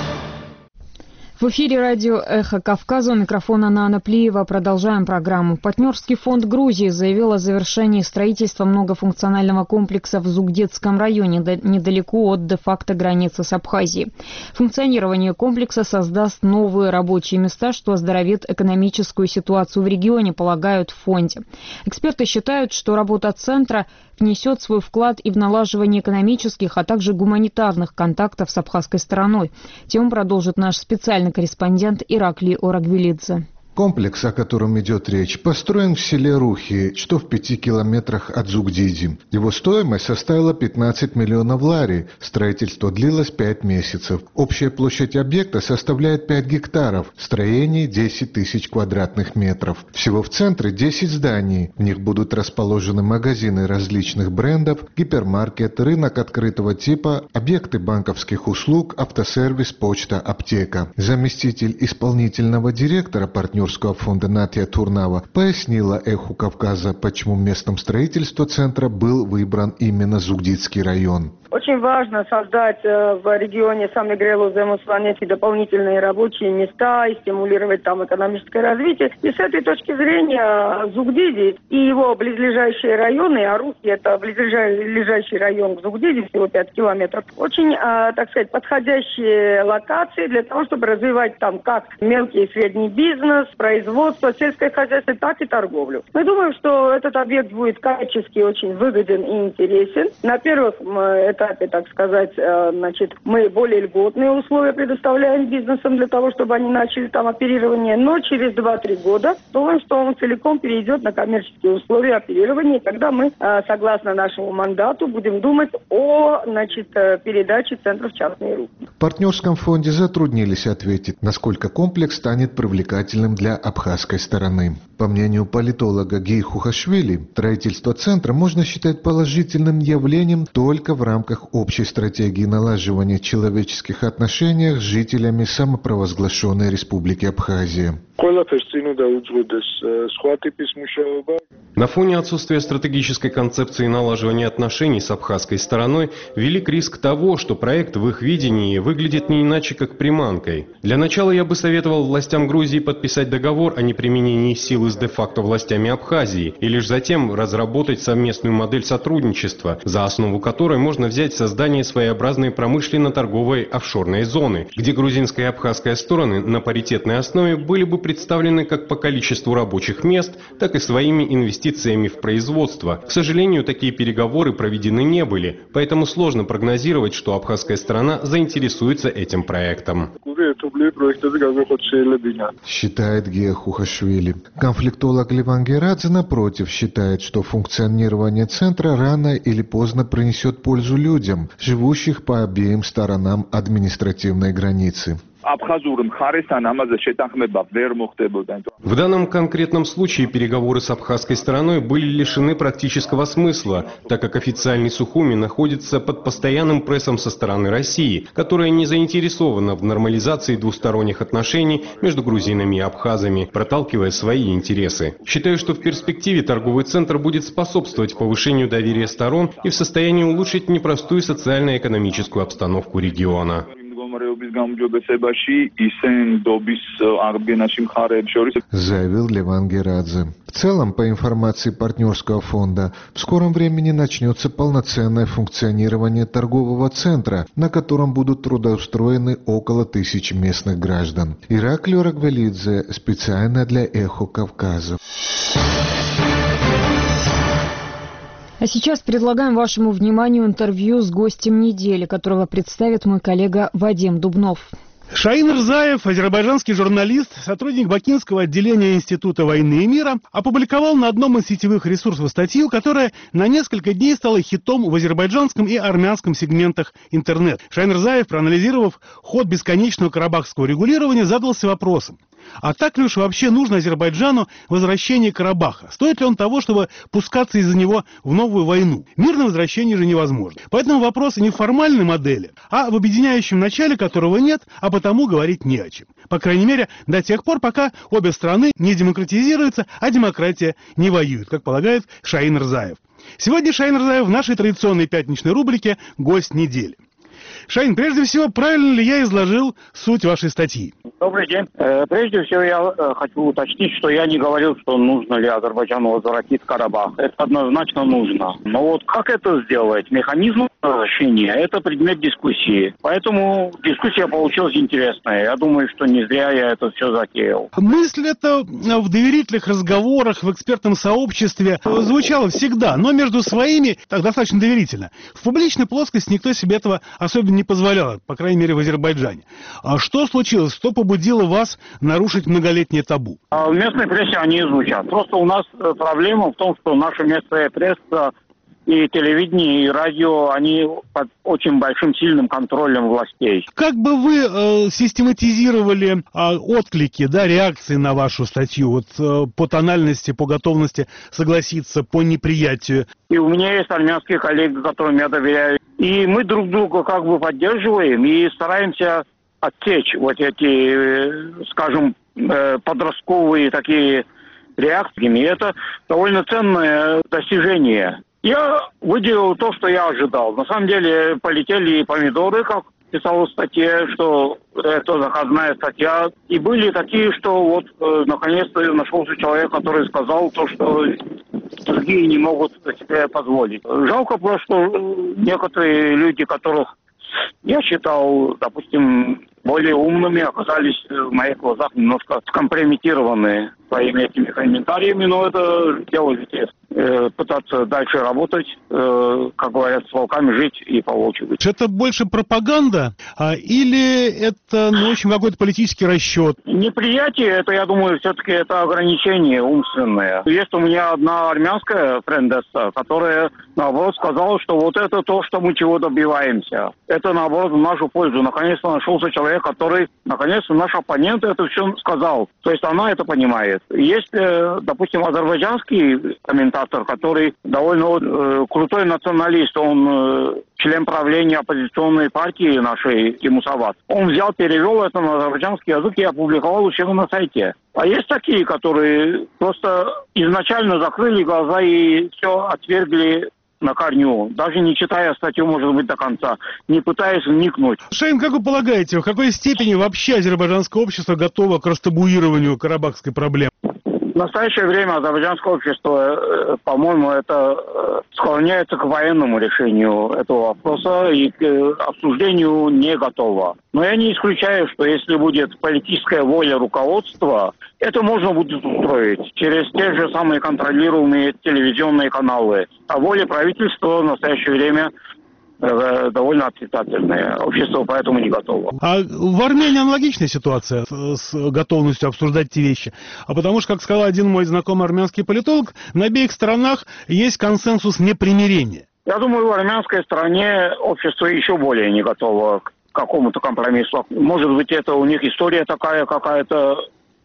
В эфире радио «Эхо Кавказа», у микрофона Нана Плиева. Продолжаем программу. Партнерский фонд Грузии заявил о завершении строительства многофункционального комплекса в Зугдетском районе, недалеко от де-факто границы с Абхазией. Функционирование комплекса создаст новые рабочие места, что оздоровит экономическую ситуацию в регионе, полагают в фонде. Эксперты считают, что работа центра внесет свой вклад и в налаживание экономических, а также гуманитарных контактов с абхазской стороной. Тему продолжит наш специальный корреспондент Ираклий Орагвелидзе. Комплекс, о котором идет речь, построен в селе Рухи, что в пяти километрах от Зугдиди. Его стоимость составила пятнадцать миллионов лари. Строительство длилось пять месяцев. Общая площадь объекта составляет пять гектаров. Строение десять тысяч квадратных метров. Всего в центре десять зданий. В них будут расположены магазины различных брендов, гипермаркет, рынок открытого типа, объекты банковских услуг, автосервис, почта, аптека. Заместитель исполнительного директора партнерского фонда Натья Турнава пояснила «Эху Кавказа», почему местом строительства центра был выбран именно Зугдидский район. Очень важно создать в регионе Самигрелу, Земусванети дополнительные рабочие места и стимулировать там экономическое развитие. И с этой точки зрения Зугдиди и его близлежащие районы, а Рухи это близлежащий район к Зугдиди, всего пять километров, очень, так сказать, подходящие локации для того, чтобы развивать там как мелкий и средний бизнес, производство, сельское хозяйство, так и торговлю. Мы думаем, что этот объект будет коммерчески очень выгоден и интересен. На первых этапе, так сказать, значит, мы более льготные условия предоставляем бизнесам для того, чтобы они начали там оперирование, но через два-три года думаем, что он целиком перейдет на коммерческие условия оперирования, когда мы, согласно нашему мандату, будем думать о, значит, передаче центров в частные руки. В партнерском фонде затруднились ответить, насколько комплекс станет привлекательным для абхазской стороны. По мнению политолога Гей Хухашвили, строительство центра можно считать положительным явлением только в рамках общей стратегии налаживания человеческих отношений с жителями самопровозглашенной Республики Абхазия. На фоне отсутствия стратегической концепции налаживания отношений с абхазской стороной велик риск того, что проект в их видении выглядит не иначе как приманкой. Для начала я бы советовал властям Грузии подписать договор о неприменении силы с де-факто властями Абхазии и лишь затем разработать совместную модель сотрудничества, за основу которой можно взять создание своеобразной промышленно-торговой офшорной зоны, где грузинская и абхазская стороны на паритетной основе были бы представлены как по количеству рабочих мест, так и своими инвестициями в производство. К сожалению, такие переговоры проведены не были, поэтому сложно прогнозировать, что абхазская сторона заинтересуется этим проектом. Считает Гея Хухашвили. Конфликтолог Леван Герадзе, напротив, считает, что функционирование центра рано или поздно принесет пользу людям, живущих по обеим сторонам административной границы. В данном конкретном случае переговоры с абхазской стороной были лишены практического смысла, так как официальный Сухуми находится под постоянным прессом со стороны России, которая не заинтересована в нормализации двусторонних отношений между грузинами и абхазами, проталкивая свои интересы. Считаю, что в перспективе торговый центр будет способствовать повышению доверия сторон и в состоянии улучшить непростую социально-экономическую обстановку региона. Заявил Леван Герадзе. В целом, по информации партнерского фонда, в скором времени начнется полноценное функционирование торгового центра, на котором будут трудоустроены около тысячи местных граждан. Ираклий Рагвелидзе, специально для «Эхо Кавказа». А сейчас предлагаем вашему вниманию интервью с гостем недели, которого представит мой коллега Вадим Дубнов. Шаин Рзаев, азербайджанский журналист, сотрудник Бакинского отделения Института войны и мира, опубликовал на одном из сетевых ресурсов статью, которая на несколько дней стала хитом в азербайджанском и армянском сегментах интернет. Шаин Рзаев, проанализировав ход бесконечного карабахского регулирования, задался вопросом: а так ли уж вообще нужно Азербайджану возвращение Карабаха? Стоит ли он того, чтобы пускаться из-за него в новую войну? Мирное возвращение же невозможно. Поэтому вопрос не в формальной модели, а в объединяющем начале, которого нет, а потому говорить не о чем. По крайней мере, до тех пор, пока обе страны не демократизируются, а демократия не воюет, как полагает Шаин Рзаев. Сегодня Шаин Рзаев в нашей традиционной пятничной рубрике «Гость недели». Шаин, прежде всего, правильно ли я изложил суть вашей статьи? Добрый день. Прежде всего, я хочу уточнить, что я не говорил, что нужно ли Азербайджану возвратить Карабах. Это однозначно нужно. Но вот как это сделать? Механизмы возвращения. Это предмет дискуссии. Поэтому дискуссия получилась интересная. Я думаю, что не зря я это все затеял. Мысль эта в доверительных разговорах, в экспертном сообществе звучала всегда, но между своими так достаточно доверительно. В публичной плоскости никто себе этого особенно не позволял, по крайней мере в Азербайджане. А что случилось? Что побудило вас нарушить многолетнее табу? А в местной прессе они звучат. Просто у нас проблема в том, что наша местная пресса и телевидение, и радио, они под очень большим, сильным контролем властей. Как бы вы э, систематизировали э, отклики, да, реакции на вашу статью, вот э, по тональности, по готовности согласиться, по неприятию? И у меня есть армянские коллеги, которым я доверяю. И мы друг друга как бы поддерживаем и стараемся отсечь вот эти, скажем, э, подростковые такие реакции. И это довольно ценное достижение. Я выделил то, что я ожидал. На самом деле полетели помидоры, как писал в статье, что это заказная статья. И были такие, что вот э, наконец-то нашелся человек, который сказал то, что другие не могут себе позволить. Жалко просто, что некоторые люди, которых я считал, допустим, более умными, оказались в моих глазах немножко скомпрометированы своими этими комментариями, но это дело здесь. Э, пытаться дальше работать, э, как говорят, с волками жить и по волчьи быть. Это больше пропаганда а, или это, ну, в общем, какой-то политический расчет? Неприятие, это, я думаю, все-таки это ограничение умственное. Есть у меня одна армянская френдесса, которая, наоборот, сказала, что вот это то, что мы чего добиваемся. Это, наоборот, в нашу пользу. Наконец-то нашелся человек, который, наконец-то, наш оппонент это все сказал. То есть она это понимает. Есть, допустим, азербайджанский комментатор, который довольно э, крутой националист. Он э, член правления оппозиционной партии нашей, Тимусават. Он взял, перевел это на азербайджанский язык и опубликовал у себя на сайте. А есть такие, которые просто изначально закрыли глаза и все отвергли на корню, даже не читая статью, может быть, до конца, не пытаясь вникнуть. Шейн, как вы полагаете, в какой степени вообще азербайджанское общество готово к растабуированию карабахской проблемы? В настоящее время азербайджанское общество, по-моему, это склоняется к военному решению этого вопроса и к обсуждению не готово. Но я не исключаю, что если будет политическая воля руководства, это можно будет устроить через те же самые контролируемые телевизионные каналы. А воля правительства в настоящее время довольно отрицательное. Общество поэтому не готово. А в Армении аналогичная ситуация с готовностью обсуждать эти вещи. А потому что, как сказал один мой знакомый армянский политолог, на обеих сторонах есть консенсус непримирения. Я думаю, в армянской стороне общество еще более не готово к какому-то компромиссу. Может быть, это у них история такая какая-то,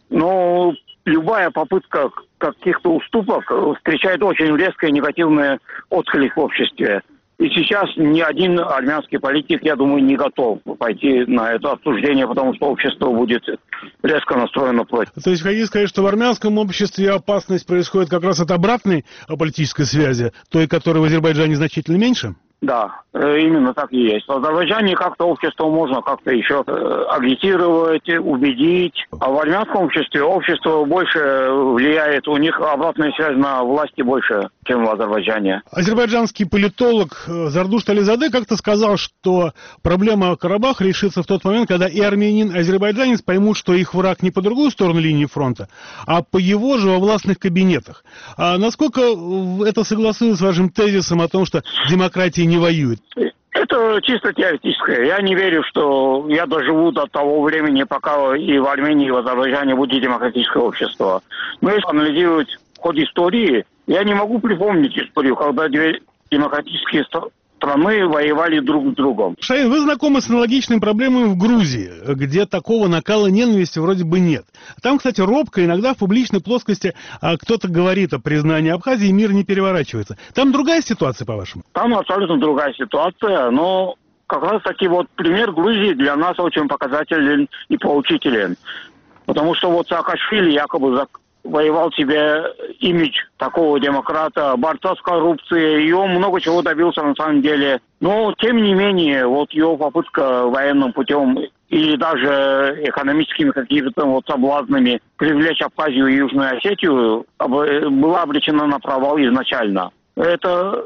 но любая попытка каких-то уступок встречает очень резкое негативное отклик в обществе. И сейчас ни один армянский политик, я думаю, не готов пойти на это обсуждение, потому что общество будет резко настроено против. То есть хотите сказать, что в армянском обществе опасность происходит как раз от обратной политической связи, той, которой в Азербайджане значительно меньше? Да, именно так и есть. В Азербайджане как-то общество можно как-то еще э, агитировать, убедить. А в армянском обществе общество больше влияет, у них обратная связь на власти больше, чем в Азербайджане. Азербайджанский политолог Зардуш Тализаде как-то сказал, что проблема Карабаха решится в тот момент, когда и армянин, и азербайджанец поймут, что их враг не по другую сторону линии фронта, а по его же во властных кабинетах. А насколько это согласуется с вашим тезисом о том, что демократия не воюет? Это чисто теоретическое. Я не верю, что я доживу до того времени, пока и в Армении, и в Азербайджане будет демократическое общество. Но если анализировать ход истории, я не могу припомнить историю, когда две демократические страны воевали друг с другом. Шейн, вы знакомы с аналогичными проблемами в Грузии, где такого накала ненависти вроде бы нет. Там, кстати, робко иногда в публичной плоскости а, кто-то говорит о признании Абхазии, и мир не переворачивается. Там другая ситуация, по-вашему? Там абсолютно другая ситуация, но как раз таки вот пример Грузии для нас очень показателен и поучителен. Потому что вот Саакашвили якобы за воевал себе имидж такого демократа, борца с коррупцией, и он много чего добился на самом деле. Но, тем не менее, вот его попытка военным путем или даже экономическими какими-то вот соблазнами привлечь Абхазию и Южную Осетию была обречена на провал изначально. Это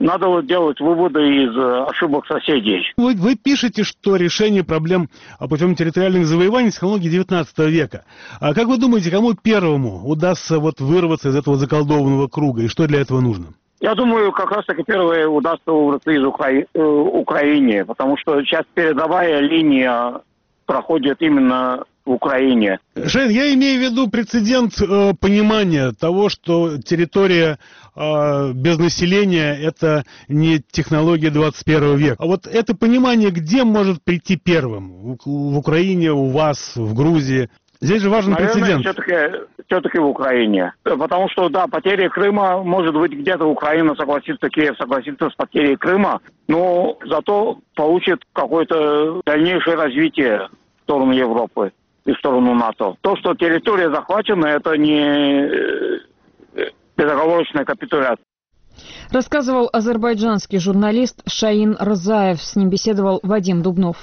надо делать выводы из ошибок соседей. Вы, вы пишете, что решение проблем путем территориальных завоеваний с технологией девятнадцатого века. А как вы думаете, кому первому удастся вот вырваться из этого заколдованного круга, и что для этого нужно? Я думаю, как раз-таки первое удастся выбраться из Укра... э, Украине, потому что сейчас передовая линия проходит именно в Украине. Шейн, я имею в виду прецедент э, понимания того, что территория э, без населения – это не технология двадцать первого века. А вот это понимание где может прийти первым? В, в Украине, у вас, в Грузии? Здесь же важен Наверное, прецедент. все-таки, все-таки в Украине. Потому что, да, потеря Крыма, может быть, где-то Украина согласится, Киев согласится с потерей Крыма, но зато получит какое-то дальнейшее развитие в сторону Европы и в сторону НАТО. То, что территория захвачена, это не безоговорочная капитуляция. Рассказывал азербайджанский журналист Шаин Рзаев. С ним беседовал Вадим Дубнов.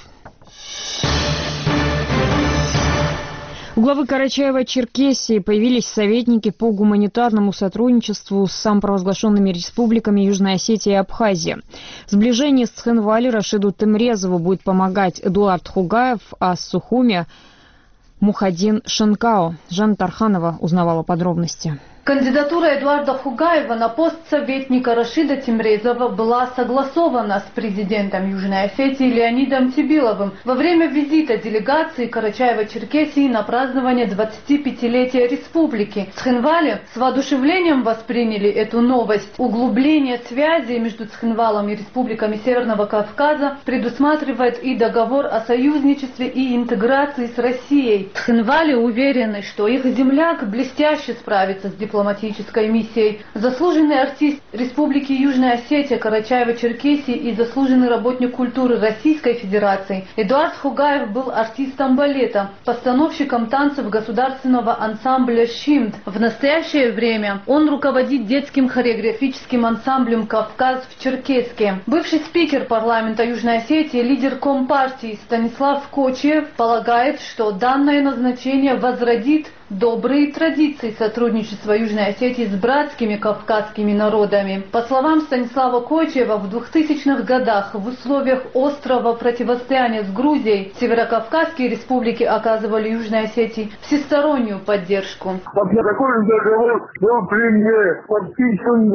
У главы Карачаево-Черкесии появились советники по гуманитарному сотрудничеству с самопровозглашенными республиками Южная Осетия и Абхазия. Сближение с Цхинвали Рашиду Темрезову будет помогать Эдуард Хугаев, а с Сухуми Мухаддин Шенкао. Жанна Тарханова узнавала подробности. Кандидатура Эдуарда Хугаева на пост советника Рашида Темрезова была согласована с президентом Южной Осетии Леонидом Тибиловым во время визита делегации Карачаево-Черкесии на празднование двадцатипятилетия республики. Цхинвали с воодушевлением восприняли эту новость. Углубление связи между Цхинвалом и республиками Северного Кавказа предусматривает и договор о союзничестве и интеграции с Россией. Цхинвали уверены, что их земляк блестяще справится с дипломатической миссией. Заслуженный артист Республики Южная Осетия, Карачаево-Черкесии и заслуженный работник культуры Российской Федерации Эдуард Хугаев был артистом балета, постановщиком танцев государственного ансамбля «Щимд». В настоящее время он руководит детским хореографическим ансамблем «Кавказ» в Черкесске. Бывший спикер парламента Южной Осетии, лидер Компартии Станислав Кочиев полагает, что данное назначение возродит добрые традиции сотрудничества Южной Осетии с братскими кавказскими народами. По словам Станислава Кочева, в двухтысячных годах в условиях острого противостояния с Грузией Северокавказские республики оказывали Южной Осетии всестороннюю поддержку. Такой договор был при мне подписан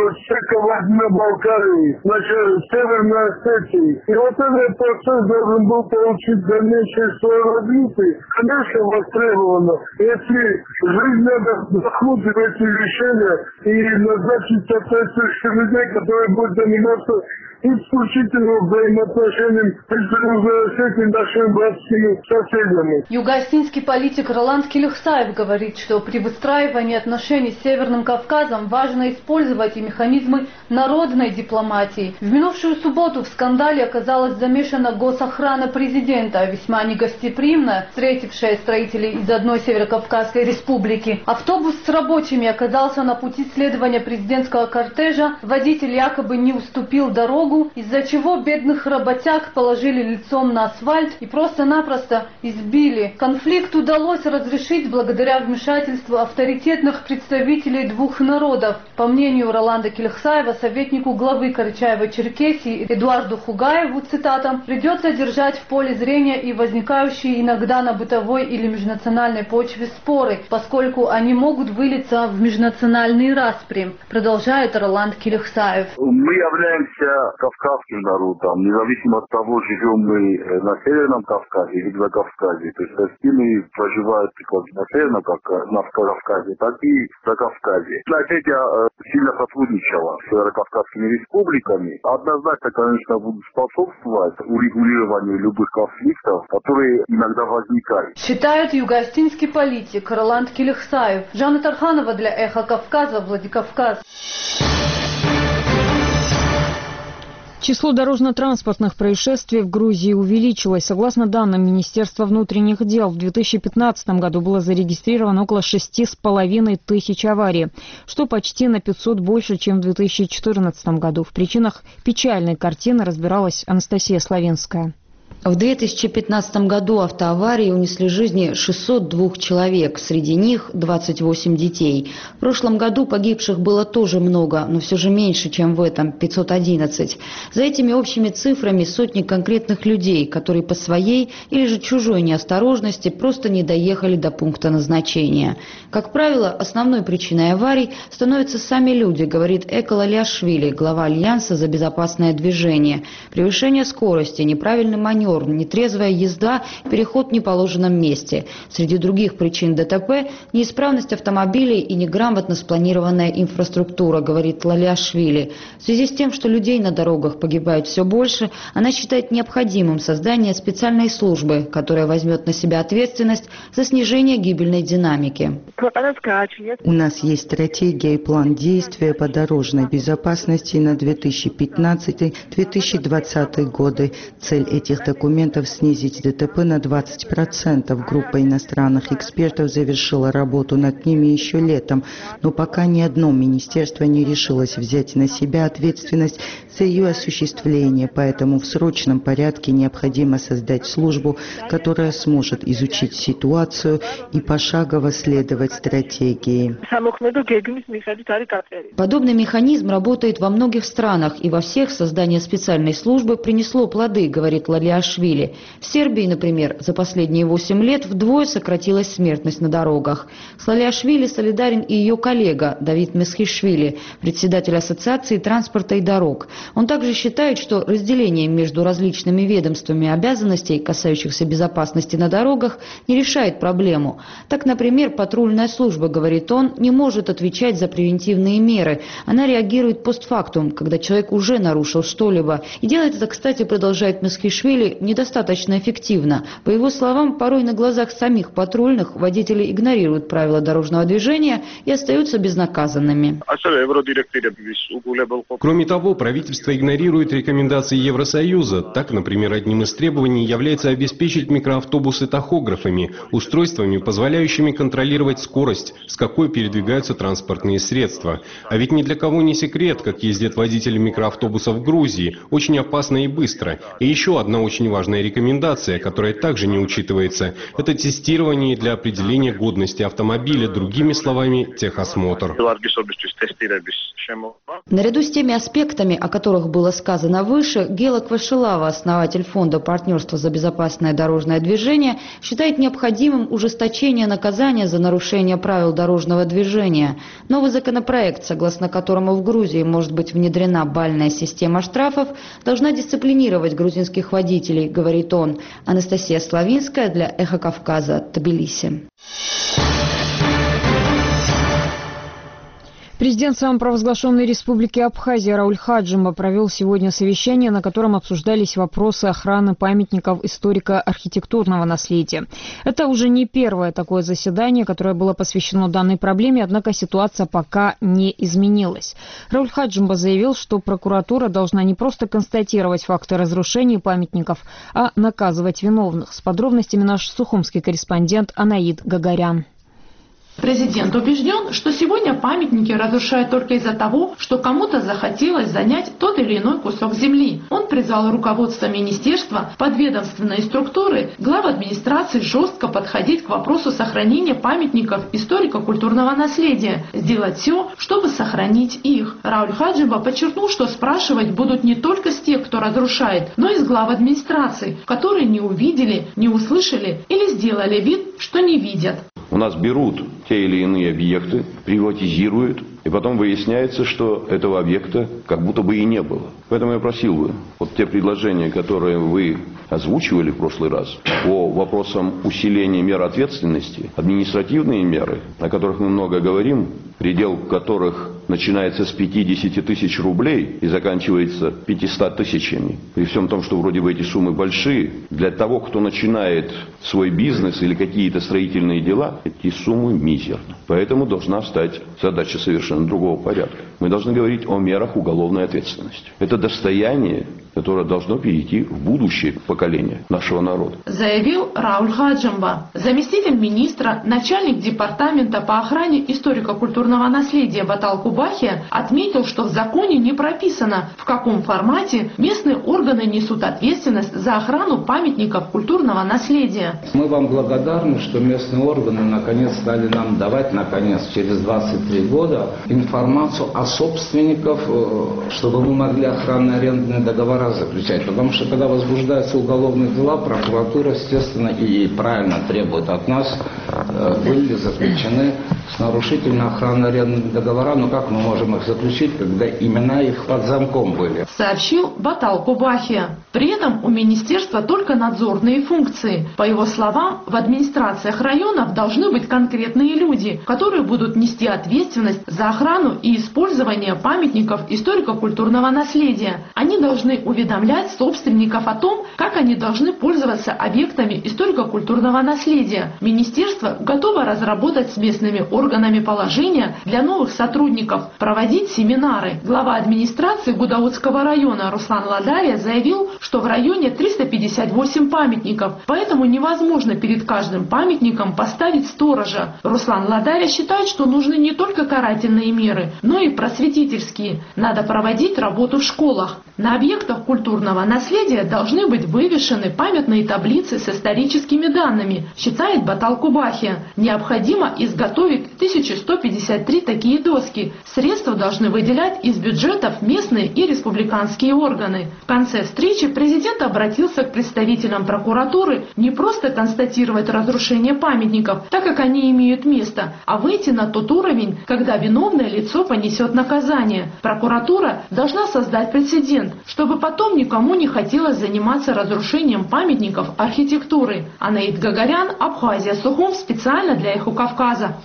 на Балкарии, значит, Северной Осетии. И вот этот процесс должен был получить дальнейшее свое развитие. Конечно, востребовано. Если жизнь надо вдохнуть в эти решения и назначить соответствующих людей, которые будут заниматься исключительно взаимоотношением между Южной Осетией и нашими братскими соседями. Юго-осетинский политик Роланд Келюхсаев говорит, что при выстраивании отношений с Северным Кавказом важно использовать и механизмы народной дипломатии. В минувшую субботу в скандале оказалась замешана госохрана президента, весьма негостеприимно встретившая строителей из одной Северокавказской республики. Автобус с рабочими оказался на пути следования президентского кортежа. Водитель якобы не уступил дорогу, из-за чего бедных работяг положили лицом на асфальт и просто-напросто избили. Конфликт удалось разрешить благодаря вмешательству авторитетных представителей двух народов. По мнению Роланда Келюхсаева, советнику главы Карачаево-Черкесии Эдуарду Хугаеву, цитата, «придется держать в поле зрения и возникающие иногда на бытовой или межнациональной почве споры, поскольку они могут вылиться в межнациональные распри», продолжает Роланд Келюхсаев. Мы являемся кавказским народом, независимо от того, живем мы на Северном Кавказе или на Кавказе. То есть Осетины проживают как на Северном Кавказе, так и на Кавказе. Осетия сильно сотрудничала с северокавказскими республиками. Однозначно, конечно, будут способствовать урегулированию любых конфликтов, которые иногда возникают. Считает юго-осетинский политик Роланд Келюхсаев. Жанна Тарханова для «Эхо Кавказа», Владикавказ. Число дорожно-транспортных происшествий в Грузии увеличилось. Согласно данным Министерства внутренних дел, в две тысячи пятнадцатом году было зарегистрировано около шести с половиной тысяч аварий, что почти на пятьсот больше, чем в две тысячи четырнадцатом году. В причинах печальной картины разбиралась Анастасия Славинская. В две тысячи пятнадцатом году автоаварии унесли жизни шестьсот два человек, среди них двадцать восемь детей. В прошлом году погибших было тоже много, но все же меньше, чем в этом, пятьсот одиннадцать. За этими общими цифрами сотни конкретных людей, которые по своей или же чужой неосторожности просто не доехали до пункта назначения. Как правило, основной причиной аварий становятся сами люди, говорит Эко Лалиашвили, глава Альянса за безопасное движение. Превышение скорости, неправильный маневр, нетрезвая езда, переход в неположенном месте. Среди других причин ДТП – неисправность автомобилей и неграмотно спланированная инфраструктура, говорит Лалиашвили. В связи с тем, что людей на дорогах погибает все больше, она считает необходимым создание специальной службы, которая возьмет на себя ответственность за снижение гибельной динамики. У нас есть стратегия и план действия по дорожной безопасности на две тысячи пятнадцатый — две тысячи двадцатый годы. Цель этих документов документов снизить ДТП на двадцать процентов. Группа иностранных экспертов завершила работу над ними еще летом, но пока ни одно министерство не решилось взять на себя ответственность за ее осуществление, поэтому в срочном порядке необходимо создать службу, которая сможет изучить ситуацию и пошагово следовать стратегии. Подобный механизм работает во многих странах, и во всех создание специальной службы принесло плоды, говорит Лалиашвили. В Сербии, например, за последние восемь лет вдвое сократилась смертность на дорогах. С Лалиашвили солидарен и ее коллега Давид Месхишвили, председатель Ассоциации транспорта и дорог. Он также считает, что разделение между различными ведомствами обязанностей, касающихся безопасности на дорогах, не решает проблему. Так, например, патрульная служба, говорит он, не может отвечать за превентивные меры. Она реагирует постфактум, когда человек уже нарушил что-либо. И делает это, кстати, продолжает Месхишвили, недостаточно эффективно. По его словам, порой на глазах самих патрульных водители игнорируют правила дорожного движения и остаются безнаказанными. Кроме того, правительство игнорирует рекомендации Евросоюза. Так, например, одним из требований является обеспечить микроавтобусы тахографами, устройствами, позволяющими контролировать скорость, с какой передвигаются транспортные средства. А ведь ни для кого не секрет, как ездят водители микроавтобусов в Грузии, очень опасно и быстро. И еще одна очень важная рекомендация, которая также не учитывается, это тестирование для определения годности автомобиля, другими словами, техосмотр. Наряду с теми аспектами, о которых было сказано выше, Гела Квашилава, основатель фонда партнерства за безопасное дорожное движение, считает необходимым ужесточение наказания за нарушение правил дорожного движения. Новый законопроект, согласно которому в Грузии может быть внедрена бальная система штрафов, должна дисциплинировать грузинских водителей, говорит он. Анастасия Славинская для Эхо Кавказа, Тбилиси. Президент самопровозглашенной республики Абхазия Рауль Хаджимба провел сегодня совещание, на котором обсуждались вопросы охраны памятников историко-архитектурного наследия. Это уже не первое такое заседание, которое было посвящено данной проблеме, однако ситуация пока не изменилась. Рауль Хаджимба заявил, что прокуратура должна не просто констатировать факты разрушений памятников, а наказывать виновных. С подробностями наш сухумский корреспондент Анаид Гагарян. Президент убежден, что сегодня памятники разрушают только из-за того, что кому-то захотелось занять тот или иной кусок земли. Он призвал руководство министерства, подведомственные структуры, глав администрации жестко подходить к вопросу сохранения памятников историко-культурного наследия, сделать все, чтобы сохранить их. Рауль Хаджимба подчеркнул, что спрашивать будут не только с тех, кто разрушает, но и с глав администрации, которые не увидели, не услышали или сделали вид, что не видят. У нас берут те или иные объекты, приватизируют, и потом выясняется, что этого объекта как будто бы и не было. Поэтому я просил бы, вот те предложения, которые вы озвучивали в прошлый раз, по вопросам усиления мер ответственности, административные меры, о которых мы много говорим, предел которых начинается с пятидесяти тысяч рублей и заканчивается пятьюстами тысячами. При всем том, что вроде бы эти суммы большие, для того, кто начинает свой бизнес или какие-то строительные дела, эти суммы мизерны. Поэтому должна стать задача совершенно другого порядка. Мы должны говорить о мерах уголовной ответственности. Это достояние которое должно перейти в будущее поколение нашего народа. Заявил Рауль Хаджимба, заместитель министра, начальник департамента по охране историко-культурного наследия Баталкубахия, отметил, что в законе не прописано, в каком формате местные органы несут ответственность за охрану памятников культурного наследия. Мы вам благодарны, что местные органы наконец стали нам давать, наконец, через двадцать три года, информацию о собственниках, чтобы мы могли охранно-арендные договора заключать. Потому что когда возбуждаются уголовные дела, прокуратура, естественно, и правильно требует от нас, были заключены с нарушителями охранно-арендные договора. Но как мы можем их заключить, когда имена их под замком были? Сообщил Баталкубахия. При этом у министерства только надзорные функции. По его словам, в администрациях районов должны быть конкретные люди, которые будут нести ответственность за охрану и использование памятников историко-культурного наследия. Они должны уведомлять собственников о том, как они должны пользоваться объектами историко-культурного наследия. Министерство готово разработать с местными органами положения для новых сотрудников, проводить семинары. Глава администрации Гудаутского района Руслан Ладария заявил, что в районе триста пятьдесят восемь памятников, поэтому невозможно перед каждым памятником поставить сторожа. Руслан Ладария считает, что нужны не только карательные меры, но и просветительские. Надо проводить работу в школах. На объектах культурного наследия должны быть вывешены памятные таблицы с историческими данными, считает Баталкубахия. Необходимо изготовить тысяча сто пятьдесят три такие доски. Средства должны выделять из бюджетов местные и республиканские органы. В конце встречи президент обратился к представителям прокуратуры не просто констатировать разрушение памятников, так как они имеют место, а выйти на тот уровень, когда виновное лицо понесет наказание. Прокуратура должна создать прецедент, чтобы потом никому не хотелось заниматься разрушением памятников архитектуры. Анаид Гагарян, Абхазия, Сухум, специально для Эхо Кавказа.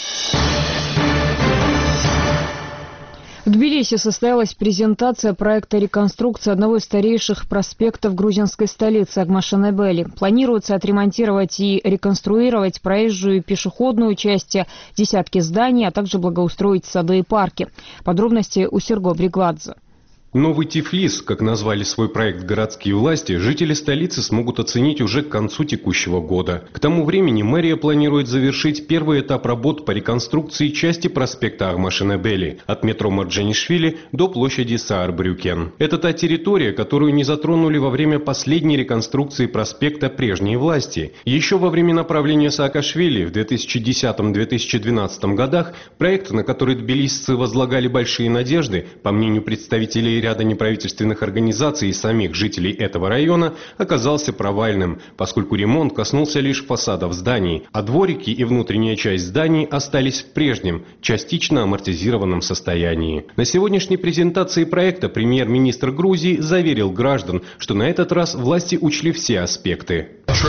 В Тбилиси состоялась презентация проекта реконструкции одного из старейших проспектов грузинской столицы Агмашенебели. Планируется отремонтировать и реконструировать проезжую и пешеходную части, десятки зданий, а также благоустроить сады и парки. Подробности у Серго Бригладзе. Новый Тифлис, как назвали свой проект городские власти, жители столицы смогут оценить уже к концу текущего года. К тому времени мэрия планирует завершить первый этап работ по реконструкции части проспекта Агмашенебели от метро Марджанишвили до площади Саар-Брюкен. Это та территория, которую не затронули во время последней реконструкции проспекта прежние власти. Еще во времена правления Саакашвили в две тысячи десятом — две тысячи двенадцатом годах проект, на который тбилисцы возлагали большие надежды, по мнению представителей ряда неправительственных организаций и самих жителей этого района, оказался провальным, поскольку ремонт коснулся лишь фасадов зданий, а дворики и внутренняя часть зданий остались в прежнем, частично амортизированном состоянии. На сегодняшней презентации проекта премьер-министр Грузии заверил граждан, что на этот раз власти учли все аспекты.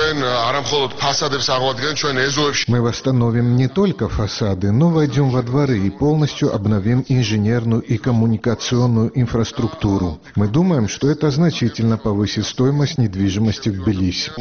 Мы восстановим не только фасады, но войдем во дворы и полностью обновим инженерную и коммуникационную инфраструктуру. Мы думаем, что это значительно повысит стоимость недвижимости в Тбилиси.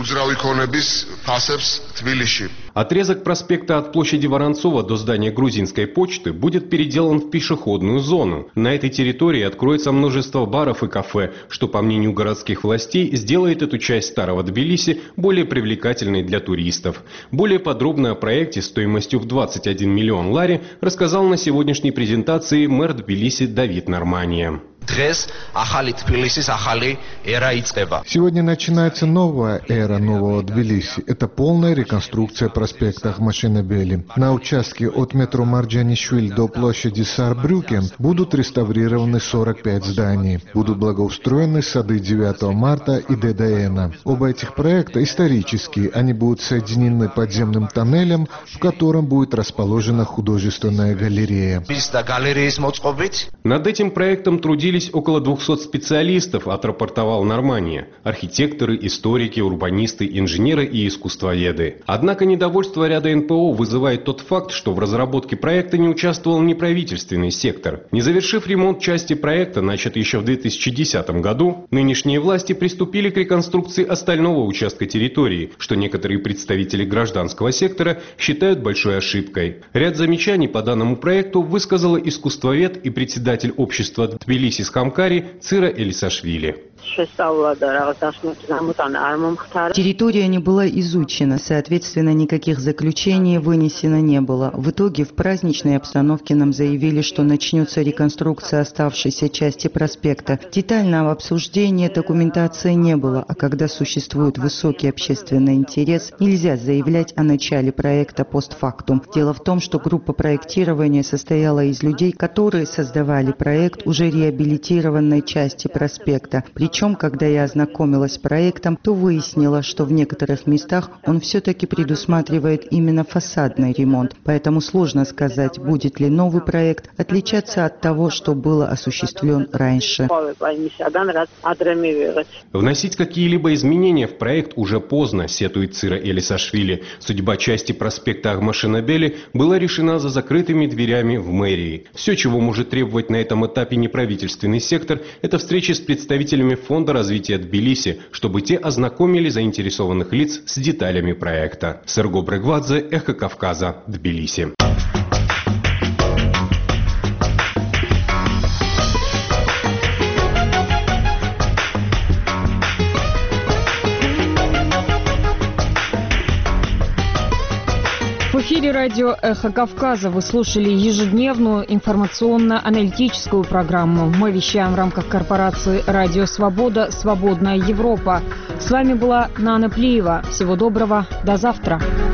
Отрезок проспекта от площади Воронцова до здания грузинской почты будет переделан в пешеходную зону. На этой территории откроется множество баров и кафе, что, по мнению городских властей, сделает эту часть старого Тбилиси более привлекательной для туристов. Более подробно о проекте стоимостью в двадцать один миллион лари рассказал на сегодняшней презентации мэр Тбилиси Давид Нормания. Сегодня начинается новая эра нового Тбилиси. Это полная реконструкция проспекта Агмашенебели. На участке от метро Марджанишвили до площади Саар-Брюкен будут реставрированы сорок пять зданий. Будут благоустроены сады девятого марта и ДДН. Оба этих проекта исторические. Они будут соединены подземным тоннелем, в котором будет расположена художественная галерея. Над этим проектом трудились около двухсот специалистов, отрапортовал Нормания. Архитекторы, историки, урбанисты, инженеры и искусствоведы. Однако недовольство ряда эн пэ о вызывает тот факт, что в разработке проекта не участвовал неправительственный сектор. Не завершив ремонт части проекта, начатый еще в две тысячи десятом году, нынешние власти приступили к реконструкции остального участка территории, что некоторые представители гражданского сектора считают большой ошибкой. Ряд замечаний по данному проекту высказала искусствовед и председатель общества Тбилиси с Хамкари Цира Элисашвили. Территория не была изучена, соответственно, никаких заключений вынесено не было. В итоге в праздничной обстановке нам заявили, что начнется реконструкция оставшейся части проспекта. Детального обсуждения документации не было, а когда существует высокий общественный интерес, нельзя заявлять о начале проекта постфактум. Дело в том, что группа проектирования состояла из людей, которые создавали проект уже реабилитированной части проспекта. Причем, когда я ознакомилась с проектом, то выяснила, что в некоторых местах он все-таки предусматривает именно фасадный ремонт. Поэтому сложно сказать, будет ли новый проект отличаться от того, что было осуществлен раньше. Вносить какие-либо изменения в проект уже поздно, сетует Цира Элисашвили. Судьба части проспекта Агмашинабели была решена за закрытыми дверями в мэрии. Все, чего может требовать на этом этапе неправительственный сектор, это встречи с представителями Фонда развития Тбилиси, чтобы те ознакомили заинтересованных лиц с деталями проекта. Серго Брегвадзе, Эхо Кавказа, Тбилиси. В эфире радио «Эхо Кавказа» вы слушали ежедневную информационно-аналитическую программу. Мы вещаем в рамках корпорации «Радио Свобода. Свободная Европа». С вами была Нана Плиева. Всего доброго. До завтра.